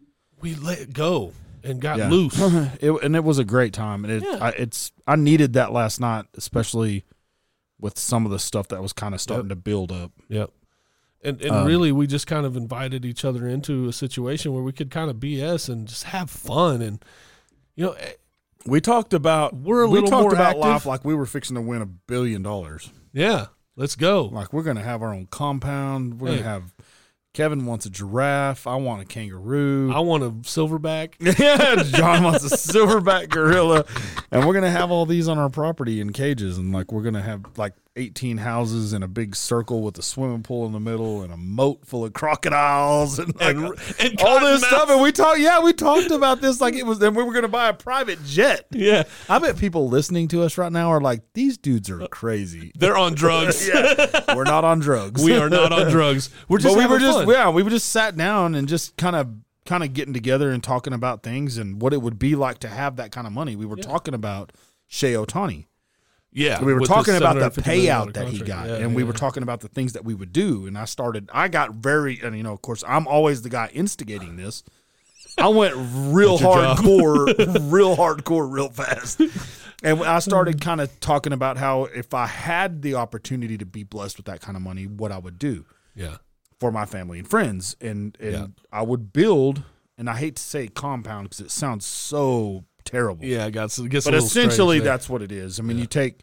We let it go and got yeah. loose. it, and it was a great time, and it, Yeah. I, it's I needed that last night, especially with some of the stuff that was kind of starting to build up. Yep. And and Um, really, we just kind of invited each other into a situation where we could kind of B S and just have fun. And, you know, eh, We talked about We're a we little talked more about active. life like we were fixing to win a billion dollars. yeah, let's go. Like we're gonna have our own compound. We're Hey. gonna have. Kevin wants a giraffe. I want a kangaroo. I want a silverback. Yeah, John wants a silverback gorilla, and we're gonna have all these on our property in cages, and like we're gonna have like eighteen houses in a big circle with a swimming pool in the middle and a moat full of crocodiles and, like, And, and all cottonmouth. this stuff. And we talked, yeah, we talked about this like it was. And we were gonna buy a private jet. Yeah, I bet people listening to us right now are like, these dudes are crazy. they're on drugs. Yeah, we're not on drugs. We are not on drugs. We're just but we having were just fun. yeah we were just sat down and just kind of kind of getting together and talking about things and what it would be like to have that kind of money. We were talking about Shea Ohtani. Yeah, We were with talking this about the seven hundred fifty million payout dollars that he contract. got, Yeah, and we yeah. were talking about the things that we would do. And I started. I got very, and you know, of course, I'm always the guy instigating this. I went real That's your job. hardcore, real hardcore, real fast. And I started kind of talking about how if I had the opportunity to be blessed with that kind of money, what I would do Yeah, for my family and friends. And, and Yeah. I would build, and I hate to say compound because it sounds so terrible. yeah. I got so it gets a But little essentially, strange there. that's what it is. I mean, you take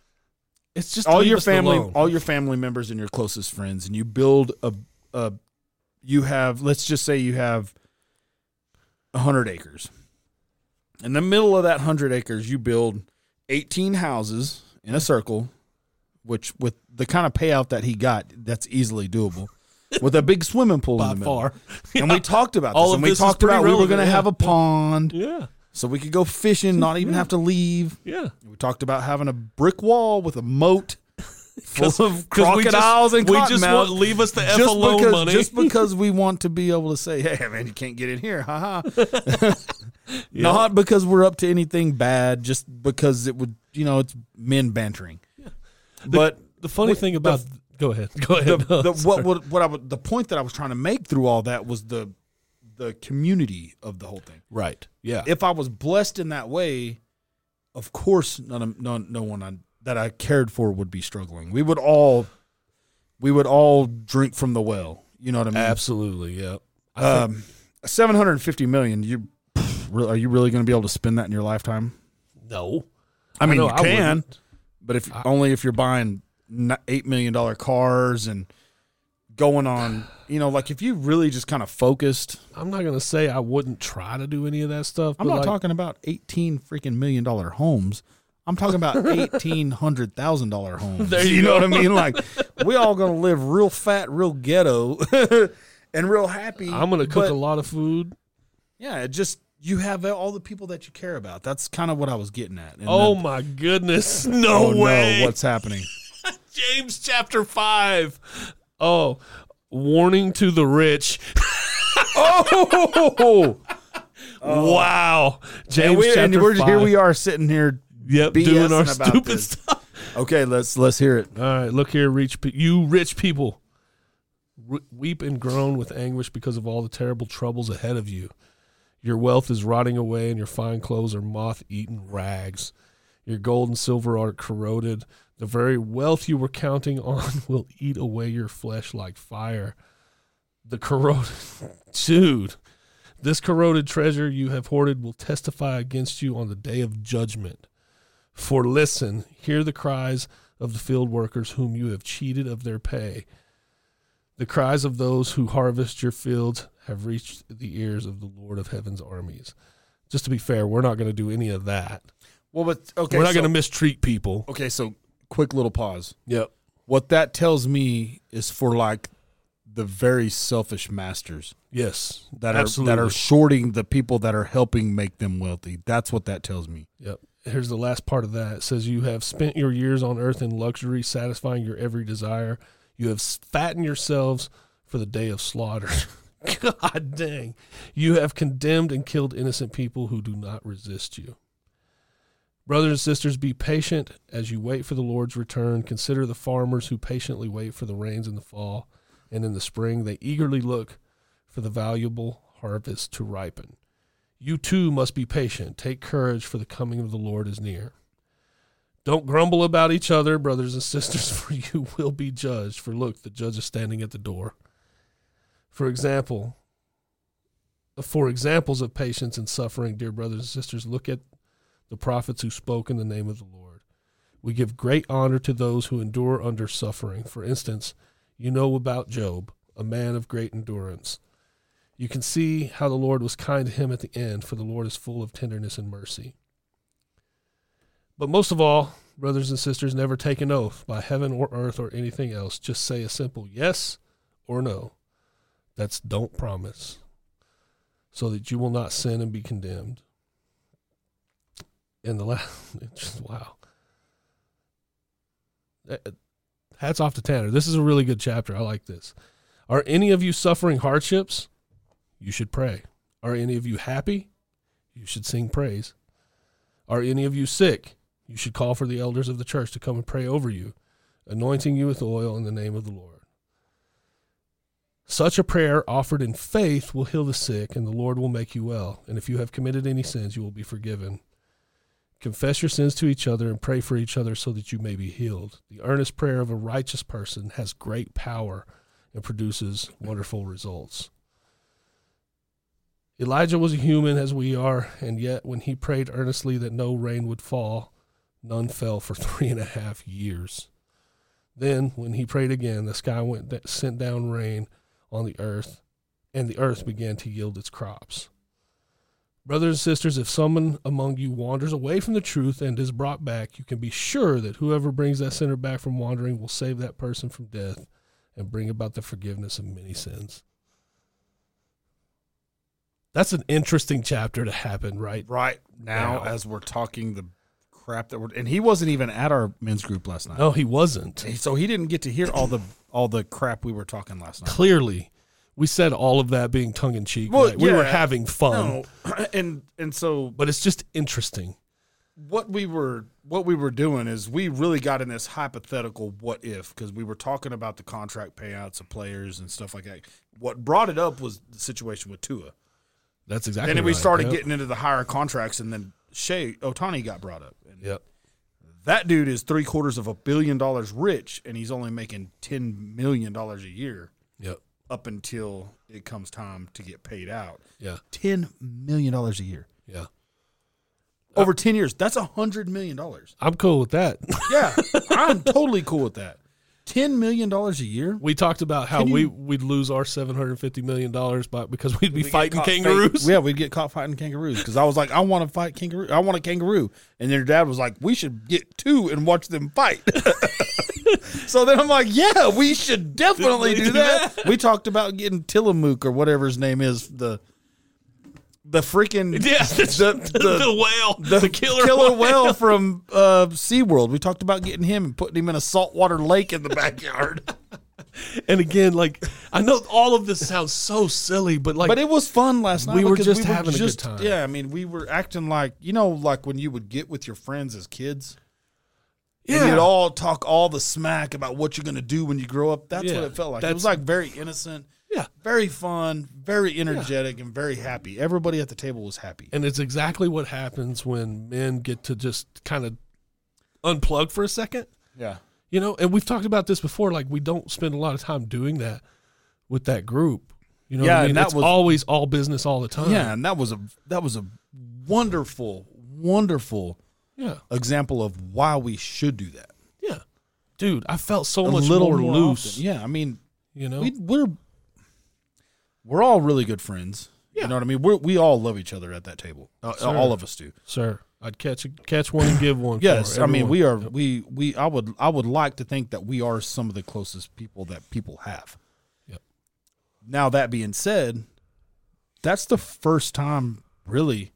it's just all leave your us family, alone. all your family members and your closest friends, and you build a, a you have, let's just say you have one hundred acres. In the middle of that one hundred acres, you build eighteen houses in a circle, which with the kind of payout that he got, that's easily doable. With a big swimming pool in By the middle. far. And we talked about this. All of and we this is talked pretty about we were relevant, going to yeah. have a pond Yeah. so we could go fishing, not even have to leave. Yeah. We talked about having a brick wall with a moat full of we just- crocodiles and we just cottonmouths. want leave us the F just alone because, money. Just because we want to be able to say, hey, man, you can't get in here. Ha ha. Not because we're up to anything bad, just because it would, you know, it's men bantering. Yeah. But the funny the- thing about go ahead. Go ahead. the, No, the, sorry. what, what, what I, would- the point that I was trying to make through all that was the the community of the whole thing. Right. Yeah. If I was blessed in that way, of course, none of, no, no one I, that I cared for would be struggling. We would all, we would all drink from the well. You know what I mean? Absolutely. Yeah. Um, seven hundred fifty million. You are you really going to be able to spend that in your lifetime? No. I mean, know, you I can, wouldn't. but if I- only if you're buying n- eight million dollar cars and going on, you know, like if you really just kind of focused. I'm not gonna say I wouldn't try to do any of that stuff. I'm but not like, talking about eighteen freaking million dollar homes. I'm talking about eighteen hundred thousand dollar homes. There you you know go. what I mean? Like we all gonna live real fat, real ghetto, and real happy. I'm gonna cook but, a lot of food. Yeah, it just you have all the people that you care about. That's kind of what I was getting at. And Oh then- my goodness! No oh, way! No, what's happening? James chapter five. Oh, warning to the rich. oh, Wow, James and, we, chapter and we're five. here. We are sitting here. Yep, BSing doing our about stupid this. stuff. Okay, let's let's hear it. All right, look here, rich pe- you rich people, Re- weep and groan with anguish because of all the terrible troubles ahead of you. Your wealth is rotting away, and your fine clothes are moth-eaten rags. Your gold and silver are corroded. The very wealth you were counting on will eat away your flesh like fire. The corroded, dude, this corroded treasure you have hoarded will testify against you on the day of judgment. For listen, hear the cries of the field workers whom you have cheated of their pay. The cries of those who harvest your fields have reached the ears of the Lord of heaven's armies. Just to be fair, we're not going to do any of that. Well, but okay, we're not so, going to mistreat people. Okay, so quick little pause. Yep. What that tells me is for like the very selfish masters Yes. that are absolutely. that are shorting the people that are helping make them wealthy. That's what that tells me. Yep. Here's the last part of that. It says, you have spent your years on earth in luxury, satisfying your every desire. You have fattened yourselves for the day of slaughter. God dang. You have condemned and killed innocent people who do not resist you. Brothers and sisters, be patient as you wait for the Lord's return. Consider the farmers who patiently wait for the rains in the fall, and in the spring they eagerly look for the valuable harvest to ripen. You too must be patient. Take courage, for the coming of the Lord is near. Don't grumble about each other, brothers and sisters, for you will be judged. For look, the judge is standing at the door. For example, for examples of patience and suffering, dear brothers and sisters, look at the prophets who spoke in the name of the Lord. We give great honor to those who endure under suffering. For instance, you know about Job, a man of great endurance. You can see how the Lord was kind to him at the end, for the Lord is full of tenderness and mercy. But most of all, brothers and sisters, never take an oath by heaven or earth or anything else. Just say a simple yes or no. That's don't promise, so that you will not sin and be condemned. And the last, just, wow. Hats off to Tanner. This is a really good chapter. I like this. Are any of you suffering hardships? You should pray. Are any of you happy? You should sing praise. Are any of you sick? You should call for the elders of the church to come and pray over you, anointing you with oil in the name of the Lord. Such a prayer offered in faith will heal the sick, and the Lord will make you well. And if you have committed any sins, you will be forgiven. Confess your sins to each other and pray for each other so that you may be healed. The earnest prayer of a righteous person has great power and produces wonderful results. Elijah was a human as we are, and yet when he prayed earnestly that no rain would fall, none fell for three and a half years. Then, when he prayed again, the sky went sent down rain on the earth and the earth began to yield its crops. Brothers and sisters, if someone among you wanders away from the truth and is brought back, you can be sure that whoever brings that sinner back from wandering will save that person from death and bring about the forgiveness of many sins. That's an interesting chapter to happen right Right now, now. as we're talking the crap that we're, and he wasn't even at our men's group last night. No, he wasn't. So he didn't get to hear all the all the crap we were talking last night. Clearly, we said all of that being tongue in cheek. Well, right? We yeah. were having fun, No, and and so but it's just interesting. what we were what we were doing is we really got in this hypothetical what if, because we were talking about the contract payouts of players and stuff like that. What brought it up was the situation with Tua. That's exactly. And then we right. started Yep. getting into the higher contracts, and then Shea Ohtani got brought up. And Yep. that dude is three quarters of a billion dollars rich, and he's only making ten million dollars a year Yep. up until it comes time to get paid out. Yeah. ten million dollars a year. Yeah. Over ten years, that's one hundred million dollars. I'm cool with that. Yeah, I'm totally cool with that. ten million dollars a year? We talked about how Can we you- we'd lose our seven hundred fifty million dollars by because we'd be We fighting get caught kangaroos. fight- yeah, we'd get caught fighting kangaroos because I was like, I want to fight kangaroo. I want a kangaroo. And their dad was like, we should get two and watch them fight. So then I'm like, yeah, we should definitely Did we do do that. We talked about getting Tillamook or whatever his name is, the the freaking Yeah, the, the, the, the whale, the, the, killer, killer whale. whale from uh, SeaWorld. We talked about getting him and putting him in a saltwater lake in the backyard. And again, like I know all of this sounds so silly, but like But it was fun last night. we were because just having a good just- time. Yeah, I mean, we were acting like, you know, like when you would get with your friends as kids. yeah, And you'd all talk all the smack about what you're going to do when you grow up. That's Yeah, what it felt like. It that's- was like very innocent, yeah. very fun, very energetic, and very happy. Everybody at the table was happy. And it's exactly what happens when men get to just kind of unplug for a second. Yeah. You know, and we've talked about this before. Like, we don't spend a lot of time doing that with that group. You know Yeah, what I mean? and that It's was- always all business all the time. Yeah, and that was a that was a wonderful, wonderful Yeah. example of why we should do that. Yeah. Dude, I felt so A much little more, more loose. often. Yeah, I mean, You know? we, we're we're all really good friends. Yeah. You know what I mean? We we all love each other at that table. Uh, Sure. all of us do. Sir, I'd catch catch one and give one. Yes, for I mean everyone. we are we we I would I would like to think that we are some of the closest people that people have. Yep. Now that being said, that's the first time really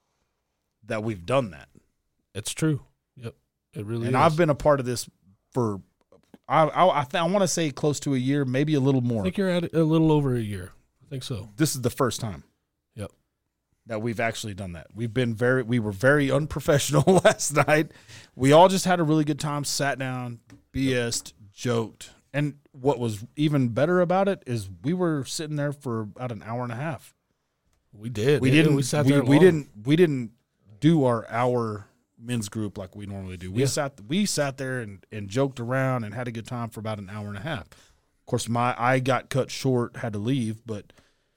that we've done that. It's true. Yep. It really And is. I've been a part of this for I I I, th- I want to say close to a year, maybe a little I more. think you're at a little over a year. I think so. This is the first time. Yep. That we've actually done that. We've been very, we were very unprofessional last night. We all just had a really good time, sat down, B S'd, joked. And what was even better about it is we were sitting there for about an hour and a half. We did. We Yeah, didn't, We sat we, there. we long. didn't, we didn't do our hour men's group like we normally do. We Yeah. sat, we sat there and, and joked around and had a good time for about an hour and a half. Of course, my, I got cut short, had to leave, but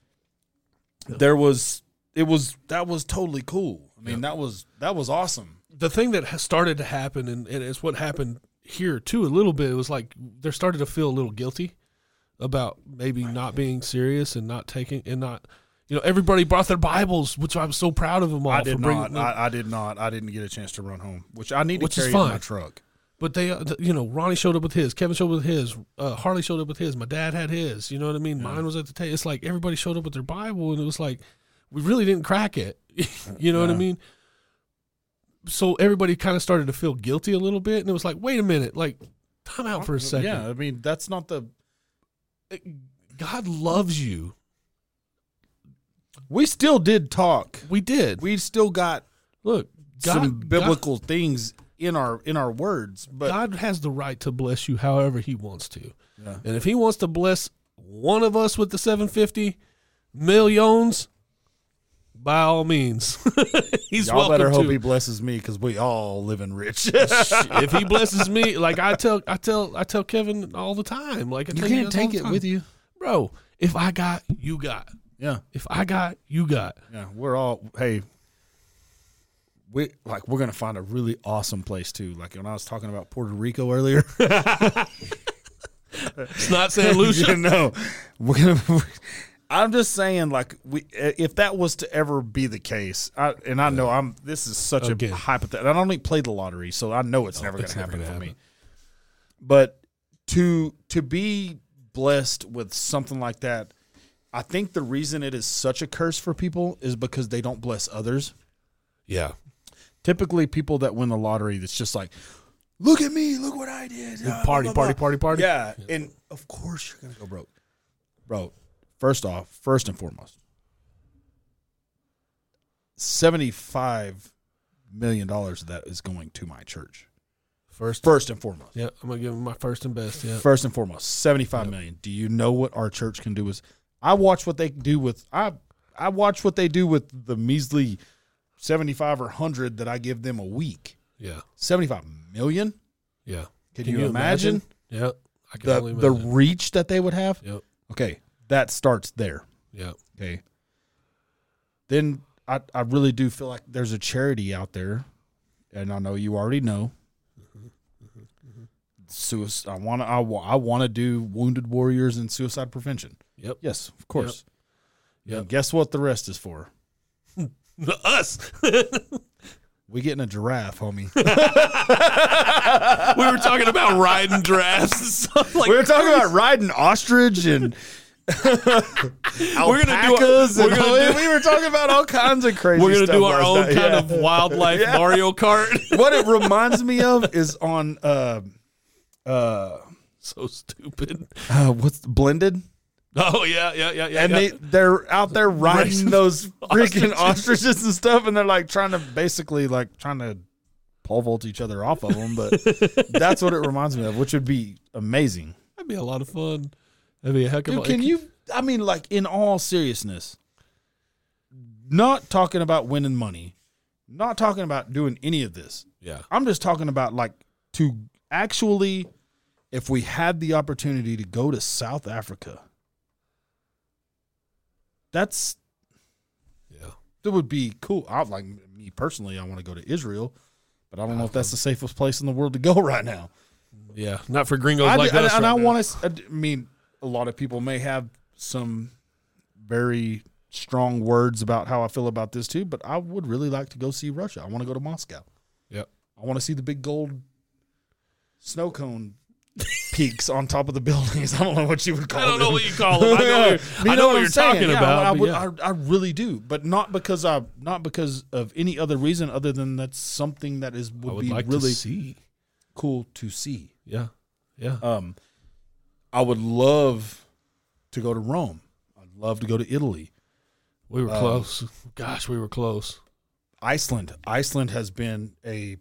there was, it was, that was totally cool. I mean, Yeah. that was, that was awesome. The thing that has started to happen, and, and it's what happened here too a little bit, it was like they're starting to feel a little guilty about maybe not being serious and not taking and not, you know, everybody brought their Bibles, which I was so proud of them all I for did bringing not. them. I, I did not. I didn't get a chance to run home, which I need to Which is carry in my fine. truck. But they, uh, th- you know, Ronnie showed up with his, Kevin showed up with his, uh, Harley showed up with his, my dad had his. You know what I mean? Yeah. Mine was at the table. It's like everybody showed up with their Bible, and it was like we really didn't crack it. You know what I Yeah. mean? So everybody kind of started to feel guilty a little bit, and it was like, wait a minute, like, time out for a second. Yeah, I mean that's not the. God loves you. We still did talk. We did. We still got Look, God, some biblical things in our in our words, but God, God has the right to bless you however He wants to, yeah. and if He wants to bless one of us with the seven fifty millions, by all means, He's y'all welcome better hope to. he blesses me because we all living rich. If He blesses me, like I tell, I tell, I tell Kevin all the time, like I You tell can't guys all take the it time. with you. bro. If I got, you got. Yeah, If I got, you got. yeah. We're all hey. We like we're gonna find a really awesome place too. Like when I was talking about Puerto Rico earlier. It's not San Lucia. no, we're gonna. I'm just saying, like, we if that was to ever be the case, I, and I know I'm. This is such Again. a hypothetical. I don't even play the lottery, so I know it's No, never going it's to never happen gonna for happen. me. But to to be blessed with something like that, I think the reason it is such a curse for people is because they don't bless others. Yeah. Typically, people that win the lottery, it's just like, look at me, look what I did. Party, party, party, party, party. Yeah, and of course you're gonna go broke, bro. First off, first and foremost, seventy-five million dollars of that is going to my church. First, First and foremost. yeah, I'm gonna give him my first and best. Yeah. First and foremost, seventy-five Yep. million. Do you know what our church can do? With I watch what they do with I I watch what they do with the measly seventy-five or one hundred that I give them a week. Yeah. seventy-five million? Yeah. Can, you, imagine, Yeah. I can the only the imagine. reach that they would have? Yep. Okay, that starts there. Yeah. Okay. Then I, I really do feel like there's a charity out there, and I know you already know. Suicide. I want to. I, wa- I want to do wounded warriors and suicide prevention. Yep. Yes, of course. Yep. And guess what? The rest is for. Us. We getting a giraffe, homie. We were talking about riding giraffes and stuff like we were talking about riding ostrich and We're gonna do our- alpacas. we're and gonna all- do- we were talking about all kinds of crazy. We're gonna stuff do our last own night. kind Yeah. of wildlife Yeah. Mario Kart. What it reminds me of is on uh uh, So stupid. uh what's blended. Oh yeah, yeah, yeah, yeah. And yeah. they they're out there riding Racing those freaking ostriches. ostriches and stuff, and they're like trying to basically like trying to pole vault each other off of them. But that's what it reminds me of, which would be amazing. That'd be a lot of fun. That'd be a heck of Dude, a. can you? I mean, like in all seriousness, not talking about winning money, not talking about doing any of this. Yeah. I'm just talking about like to actually, if we had the opportunity to go to South Africa. That's Yeah. that would be cool. I like me personally. I want to go to Israel, but I don't know if that's the safest place in the world to go right now. Yeah. Not for gringos I, like and, us. and right I now. want to. I mean, a lot of people may have some very strong words about how I feel about this too, but I would really like to go see Russia. I want to go to Moscow. Yep. I want to see the big gold snow cone peaks on top of the buildings. I don't know what you would call I don't them. know what you call them. I know, what You you're, I know what I'm you're saying. talking Yeah, about. I, but would, yeah. I, I really do, but not because I, not because of any other reason other than that's something that is I would, would be like really to see. cool to see. Yeah. Yeah. Um, I would love to go to Rome. I'd love to go to Italy. We were um, close. Gosh, we were close. Iceland. Iceland has been a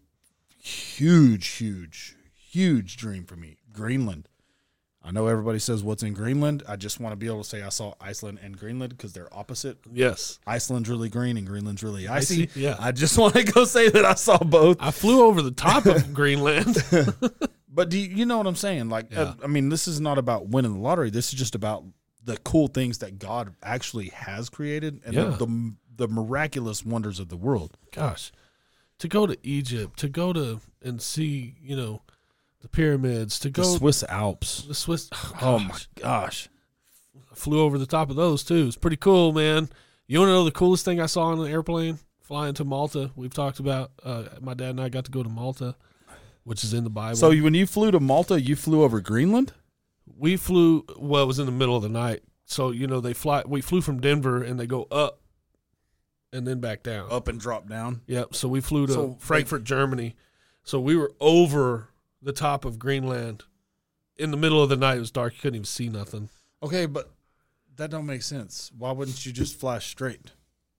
huge, huge, huge dream for me. Greenland. I know everybody says what's in Greenland. I just want to be able to say I saw Iceland and Greenland because they're opposite. Yes. Iceland's really green and Greenland's really icy. Icy, yeah. I just want to go say that I saw both. I flew over the top of Greenland. But do you, you know what I'm saying? Like, Yeah. uh, I mean, this is not about winning the lottery. This is just about the cool things that God actually has created and Yeah. the, the the miraculous wonders of the world. Gosh, to go to Egypt, to go to and see, you know, the pyramids, to The go Swiss Alps. the Swiss. Oh my gosh. gosh. I flew over the top of those too. It's pretty cool, man. You want to know the coolest thing I saw on an airplane? Flying to Malta. We've talked about. Uh, my dad and I got to go to Malta, which is in the Bible. So you- when you flew to Malta, you flew over Greenland? we flew. Well, it was in the middle of the night. So you know they fly. We flew from Denver and they go up, and then back down. Up and drop down. Yep. So we flew to So, Frankfurt, Germany. So we were over the top of Greenland. In the middle of the night, it was dark. You couldn't even see nothing. Okay, but that don't make sense. Why wouldn't you just fly straight?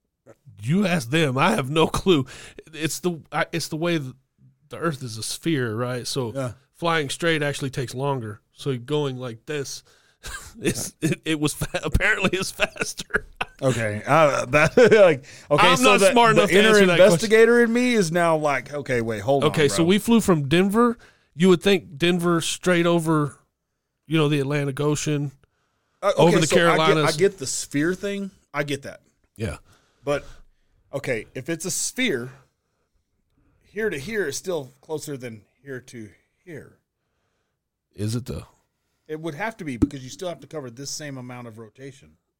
You ask them. I have no clue. It's the I, it's the way the, the Earth is a sphere, right? So Yeah. flying straight actually takes longer. So going like this, it's, it, it was fa- apparently it's faster. Okay, uh, that like okay. I'm so not that, smart the enough to inner answer that investigator in me is now like, okay, wait, hold on. Okay, so bro. we flew from Denver. You would think Denver straight over, you know, the Atlantic Ocean. Uh, okay, over the so I get, Carolinas. I get the sphere thing. I get that. Yeah. But okay, if it's a sphere, here to here is still closer than here to here. Is it though? It would have to be because you still have to cover this same amount of rotation.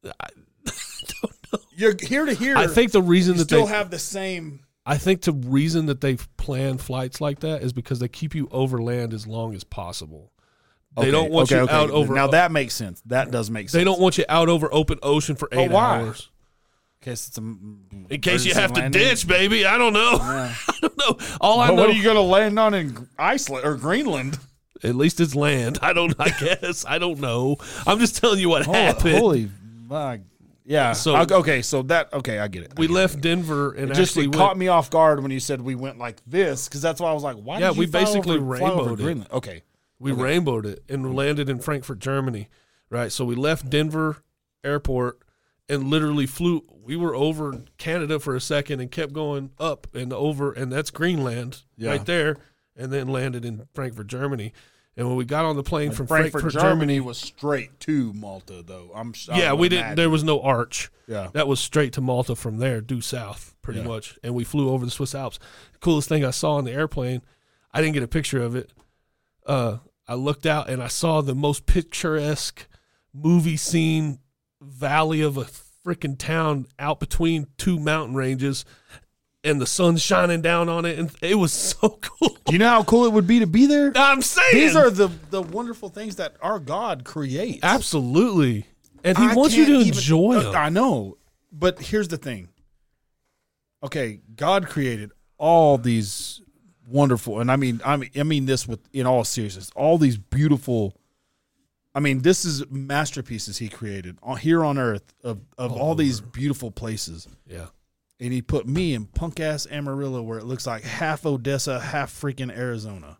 I don't know. You're here to here. I think the reason you that still they have the same. I think the reason that they've planned flights like that is because they keep you overland as long as possible. They Okay, don't want okay, you okay. out over. Now that makes sense. That does make sense. They don't want you out over open ocean for eight why? hours. In case it's a, In case you emergency have to landing. ditch, baby. I don't know. Yeah. I don't know. All I But know. what are you going to land on in Iceland or Greenland? At least it's land. I don't. I guess. I don't know. I'm just telling you what happened. Holy, my, yeah. So- So okay, so that okay, I get it. I we get left it. Denver and It just actually it went, caught me off guard when you said we went like this because that's why I was like, why? Yeah, did you we fly basically over, fly over rainbowed it. Greenland? Okay, We Okay. rainbowed it and landed in Frankfurt, Germany. Right. So we left Denver airport and literally flew. We were over Canada for a second and kept going up and over, and that's Greenland Yeah. right there, and then landed in Frankfurt, Germany. And when we got on the plane And from Frankfurt, Frankfurt, Germany, Germany, was straight to Malta though. I'm I yeah, would we didn't. imagine. There was no arch. Yeah, That was straight to Malta from there, due south, pretty Yeah. much. And we flew over the Swiss Alps. The coolest thing I saw on the airplane, I didn't get a picture of it. Uh, I looked out and I saw the most picturesque movie scene valley of a freaking town out between two mountain ranges, and the sun's shining down on it, and it was so cool. Do you know how cool it would be to be there? I'm saying These are the the wonderful things that our God creates. absolutely, and He I wants you to can't even- enjoy uh, them. I know, but here's the thing. Okay, God created all these wonderful, and I mean, I mean, I mean this with in all seriousness. All these beautiful. I mean, this is masterpieces He created on, here on Earth of of All all these over. beautiful places, Yeah, and He put me in punk ass Amarillo, where it looks like half Odessa, half freaking Arizona.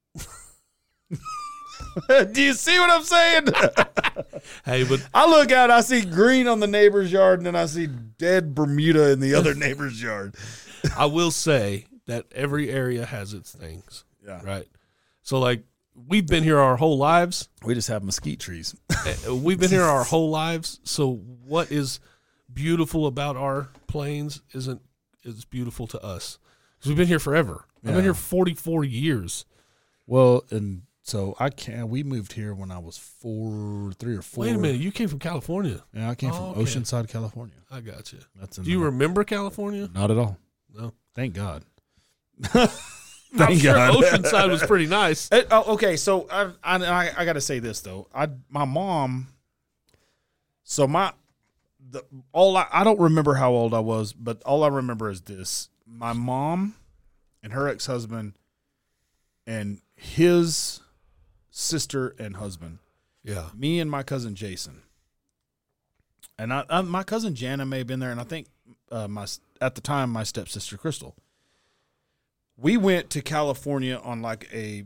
Do you see what I'm saying? hey, but I look out, I see green on the neighbor's yard, and then I see dead Bermuda in the other neighbor's yard. I will say that every area has its things, Yeah. right? So, like, we've been here our whole lives. We just have mesquite trees. Uh, We've been here our whole lives. So, what is beautiful about our plains isn't is beautiful to us because we've been here forever. I've Yeah. been here forty-four years. Well, and so I can't. We moved here when I was four, three or four. Wait a minute, you came from California. Yeah, I came Oh, from okay. Oceanside, California. I got you. That's in Do you the- remember California? Not at all. No. Thank God. I'm Thank sure God. Oceanside was pretty nice. It- oh, okay, so I I, I, I got to say this though. I my mom. So my, the all I, I don't remember how old I was, but all I remember is this: my mom and her ex husband and his sister and husband, Yeah. me and my cousin Jason, and I, I my cousin Jana may have been there, and I think uh, my at the time my stepsister Crystal. We went to California on like a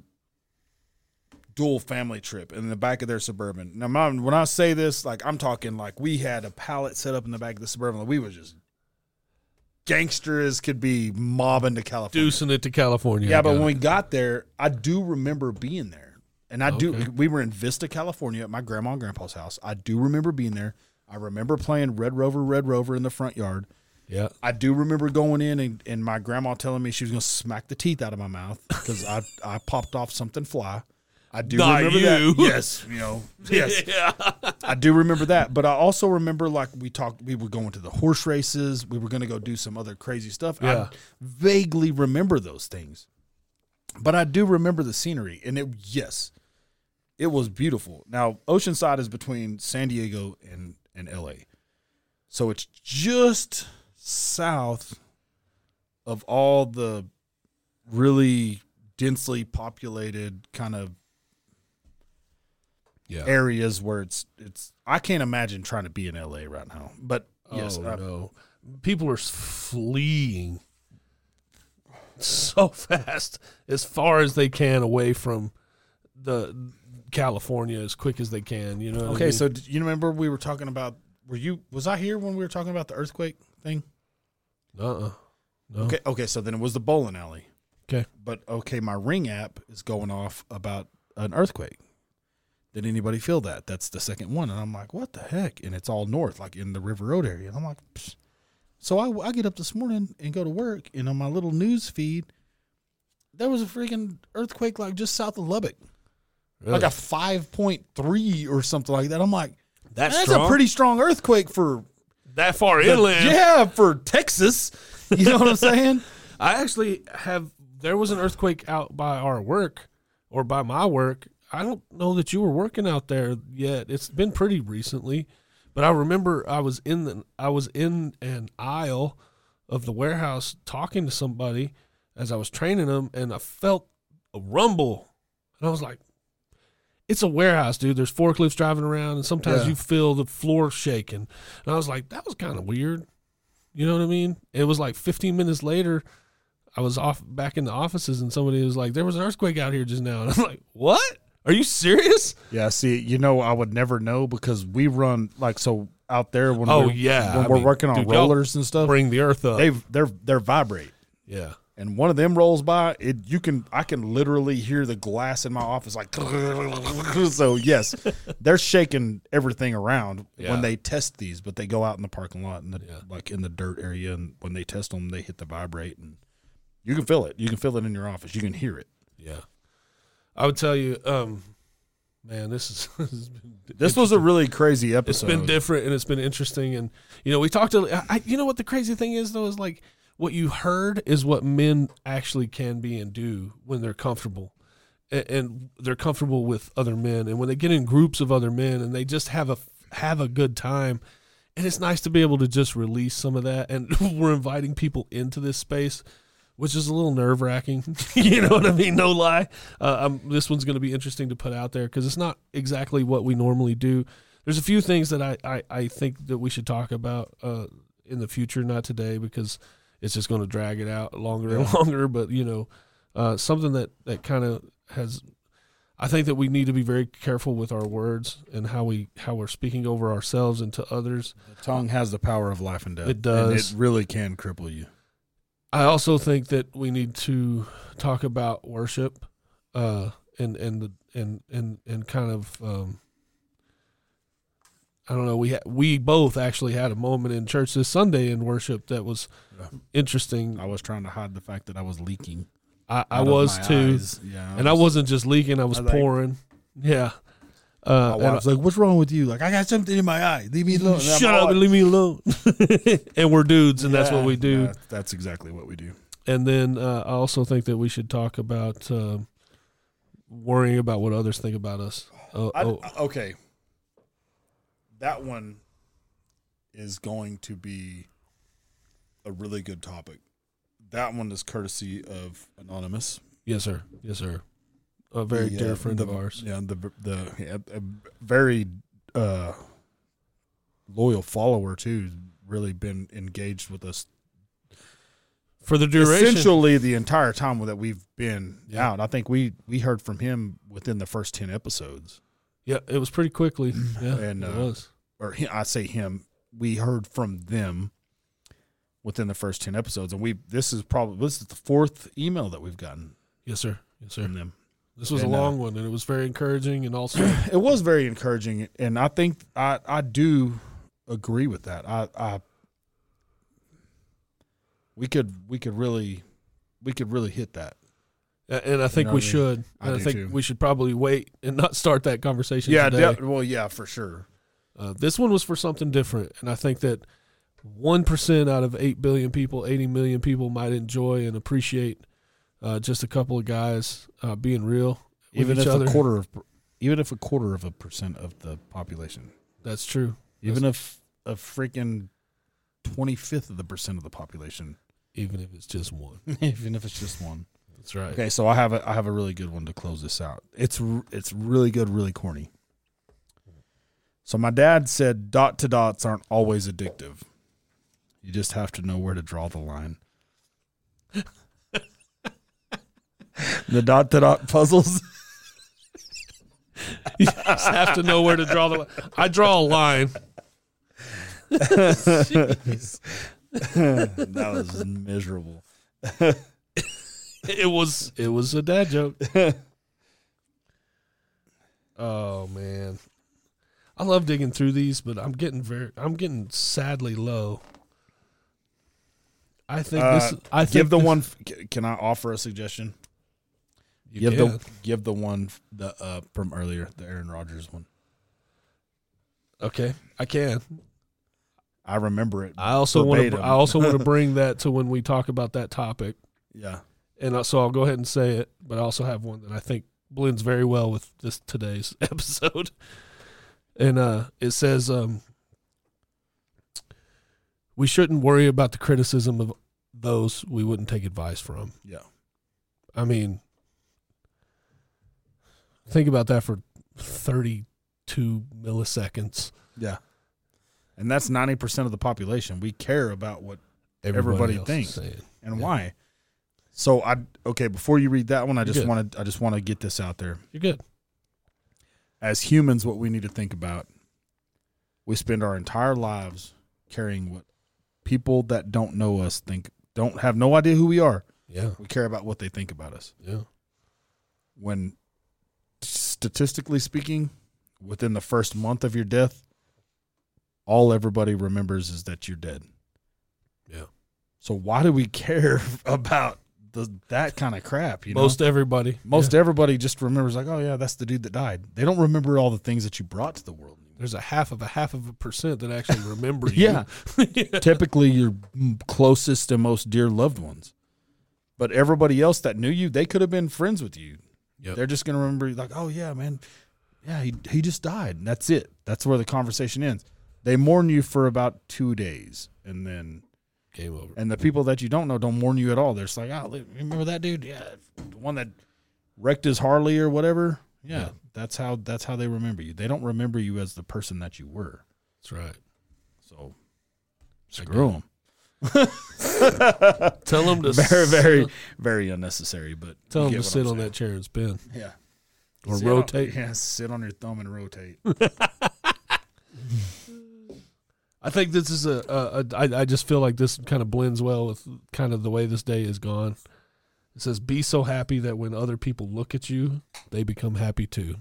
dual family trip in the back of their Suburban. Now, Mom, when I say this, like I'm talking like we had a pallet set up in the back of the Suburban. Like, we were just gangster as could be, mobbing to California. Deucing it to California. Yeah, I but got when it. we got there, I do remember being there. And I do, Okay. we were in Vista, California at my grandma and grandpa's house. I do remember being there. I remember playing Red Rover, Red Rover in the front yard. Yeah. I do remember going in and, and my grandma telling me she was going to smack the teeth out of my mouth because I, I popped off something fly. I do Not remember you. that. Yes, you know, yes. Yeah. I do remember that, but I also remember like we talked, we were going to the horse races. We were going to go do some other crazy stuff. Yeah. I vaguely remember those things, but I do remember the scenery, and it yes, it was beautiful. Now, Oceanside is between San Diego and and L A, so it's just south of all the really densely populated kind of Yeah. areas where it's it's I can't imagine trying to be in L A right now. But yes, oh, I- no. People are fleeing so fast as far as they can away from the California as quick as they can. You know. What I okay, mean? so did you remember we were talking about? Were you was I here when we were talking about the earthquake thing? uh-uh. No. Okay, okay, so then it was the bowling alley. Okay. But okay, my Ring app is going off about an earthquake. Did anybody feel that? That's the second one, and I'm like, what the heck? And it's all north, like in the River Road area. And I'm like, psh. So I, I get up this morning and go to work, and on my little news feed, there was a freaking earthquake like just south of Lubbock, Really? like a five point three or something like that. I'm like, That's, That's strong? a pretty strong earthquake for that far the- inland. Yeah, for Texas. You know what I'm saying? I actually have. There was an earthquake out by our work, or by my work. I don't know that you were working out there yet. It's been pretty recently, but I remember I was in the I was in an aisle of the warehouse talking to somebody as I was training them, and I felt a rumble, and I was like, "It's a warehouse, dude. There's forklifts driving around, and sometimes Yeah. you feel the floor shaking." And I was like, "That was kind of weird." You know what I mean? It was like fifteen minutes later, I was off back in the offices, and somebody was like, "There was an earthquake out here just now." And I'm like, "What? Are you serious?" Yeah, see, you know, I would never know because we run like so out there when Oh, we're, yeah. when I we're mean, working on dude, y'all rollers and stuff. Bring the earth up. They they're they're vibrate, yeah. and one of them rolls by. It you can I can literally hear the glass in my office like. So yes, they're shaking everything around Yeah. when they test these, but they go out in the parking lot and the, Yeah. like in the dirt area, and when they test them, they hit the vibrate, and you can feel it. You can feel it in your office. You can hear it. Yeah. I would tell you, um, man, this is this, has been This was a interesting. really crazy It's episode. been different and it's been interesting, and you know, we talked to. I, you know what the crazy thing is though is like what you heard is what men actually can be and do when they're comfortable, and, and they're comfortable with other men, and when they get in groups of other men and they just have a have a good time, and it's nice to be able to just release some of that. And we're inviting people into this space, which is a little nerve wracking. You know what I mean? No lie. Uh, um, this one's going to be interesting to put out there because it's not exactly what we normally do. There's a few things that I, I, I think that we should talk about uh, in the future, not today, because it's just going to drag it out longer and longer. But, you know, uh, something that, that kind of has, I think that we need to be very careful with our words and how we how we're speaking over ourselves and to others. The tongue has the power of life and death. It does. And it really can cripple you. I also think that we need to talk about worship, uh, and and the and and and kind of um, I don't know. We ha- we both actually had a moment in church this Sunday in worship that was Yeah. interesting. I was trying to hide the fact that I was leaking. I, I out of was my too, eyes. Yeah, and I wasn't just leaking; I was I like- pouring. Yeah. My Uh, and wife's like, "What's wrong with you?" Like, I got something in my eye. Leave me alone. And I'm shut up all- and leave me alone. And we're dudes, and that's Yeah, what we do. yeah, that's exactly what we do. And then uh, I also think that we should talk about um, worrying about what others think about us. Uh, I, oh, okay, that one is going to be a really good topic. That one is courtesy of Anonymous, yes, sir. Yes, sir. A very The, dear uh, friend the- of ours. Yeah, the the yeah, a very uh, loyal follower too. Really been engaged with us For the duration. essentially the entire time that we've been Yeah. out. I think we we heard from him within the first ten episodes. Yeah, it was pretty quickly. Yeah, And, it uh, was. Or he, I say him. We heard from them within the first ten episodes, and we this is probably this is the fourth email that we've gotten Yes, sir. Yes, sir. from them. This was And, a uh, long one, and it was very encouraging, and also It was very encouraging, and I think I I do agree with that. I I we could we could really we could really hit that. and I think know we what I mean? should. I And I do think too. we should probably wait and not start that conversation Yeah, today. de- well, yeah, for sure. Uh, this one was for something different, and I think that one percent out of eight billion people, eighty million people might enjoy and appreciate uh, just a couple of guys uh, being real with Even each if other. a quarter of even if a quarter of a percent of the population, That's true. even if a freaking twenty fifth of the percent of the population, Even if it's just one. even if it's just one. That's right. Okay, so I have a I have a really good one to close this out. It's r- it's really good, really corny. So my dad said dot to dots aren't always addictive. You just have to know where to draw the line. The dot to dot puzzles. You just have to know where to draw the line. I draw a line. Jeez. That was miserable. It was it was a dad joke. Oh man. I love digging through these, but I'm getting very I'm getting sadly low. I think this Uh, I think give the this- one. Can I offer a suggestion? you Give can. the give the one the uh, from earlier, the Aaron Rodgers one. Okay, I can. I remember it. I also want to. verbatim. I also want to bring that to when we talk about that topic. Yeah. And so I'll go ahead and say it, but I also have one that I think blends very well with this today's episode. And uh, it says, um, we shouldn't worry about the criticism of those we wouldn't take advice from. Yeah. I mean, think about that for thirty-two milliseconds. Yeah. And that's ninety percent of the population. We care about what Everybody, everybody else thinks is saying. and Yeah. why. So I okay, before you read that one, I You're just good. want to I just want to get this out there. You're good. As humans, what we need to think about, we spend our entire lives carrying what people that don't know us think, don't have no idea who we are. Yeah. We care about what they think about us. Yeah. When statistically speaking, within the first month of your death, all everybody remembers is that you're dead. Yeah. So why do we care about the that kind of crap? You know, Most everybody. most yeah. everybody just remembers like, oh yeah, that's the dude that died. They don't remember all the things that you brought to the world. There's a half of a half of a percent that actually remember you. Yeah. Typically your closest and most dear loved ones. But everybody else that knew you, they could have been friends with you. Yep. They're just going to remember like, oh yeah, man. Yeah, he he just died. And that's it. That's where the conversation ends. They mourn you for about two days and then Game over. and the people that you don't know don't mourn you at all. They're just like, oh, remember that dude? Yeah, the one that wrecked his Harley or whatever. Yeah, Yeah. that's how that's how they remember you. They don't remember you as the person that you were. That's right. So I screw them. Tell them to Very, s- very, very unnecessary. But tell you them get to what sit I'm on saying. that chair and spin Yeah, or Sit on- rotate. yeah, sit on your thumb and rotate. I think this is a, a, a I, I just feel like this kind of blends well with kind of the way this day is gone. It says, be so happy that when other people look at you, they become happy too.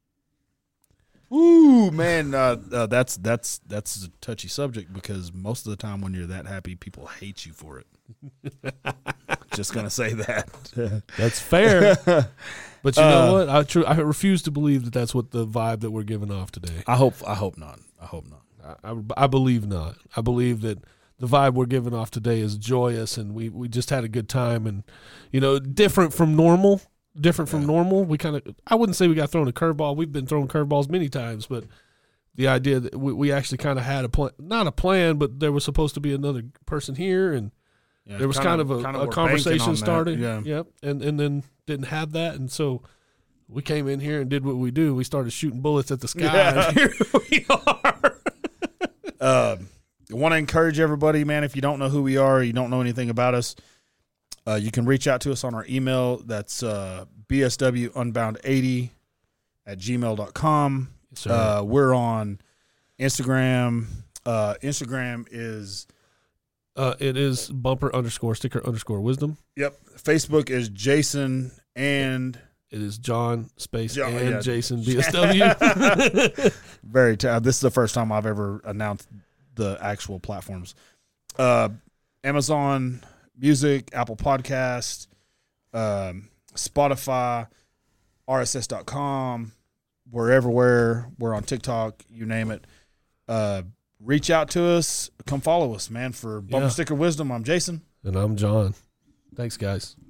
Ooh, man, uh, uh, that's that's that's a touchy subject because most of the time when you're that happy, people hate you for it. Just gonna say that. That's fair. But you Uh, know what? I tr- I refuse to believe that that's what the vibe that we're giving off today. I hope I hope not. I hope not. I, I, I believe not. I believe that the vibe we're giving off today is joyous, and we, we just had a good time, and you know, different from normal. Different from Yeah. normal. We kind of, I wouldn't say we got thrown a curveball. We've been thrown curveballs many times, but the idea that we, we actually kind of had a plan, not a plan, but there was supposed to be another person here, and Yeah, there was kind, of a, kinda a we're banking conversation on that. started. Yeah. Yep. And and then didn't have that, and so we came in here and did what we do. We started shooting bullets at the sky. Yeah. And here we are. Uh, I want to encourage everybody, man. If you don't know who we are, you don't know anything about us, uh, you can reach out to us on our email. That's uh, b s w unbound eighty at gmail dot com. Yes, sir. Uh, we're on Instagram. Uh, Instagram is Uh, it is bumper underscore sticker underscore wisdom. yep. Facebook is Jason and It is John space John, and yeah. Jason B S W. very. T- this is the first time I've ever announced the actual platforms. Uh, Amazon Music, Apple Podcast, um, Spotify, R S S dot com. We're everywhere. We're on TikTok. You name it. Uh, reach out to us. Come follow us, man. For Bumper Yeah. Sticker Wisdom, I'm Jason. And I'm John. Thanks, guys.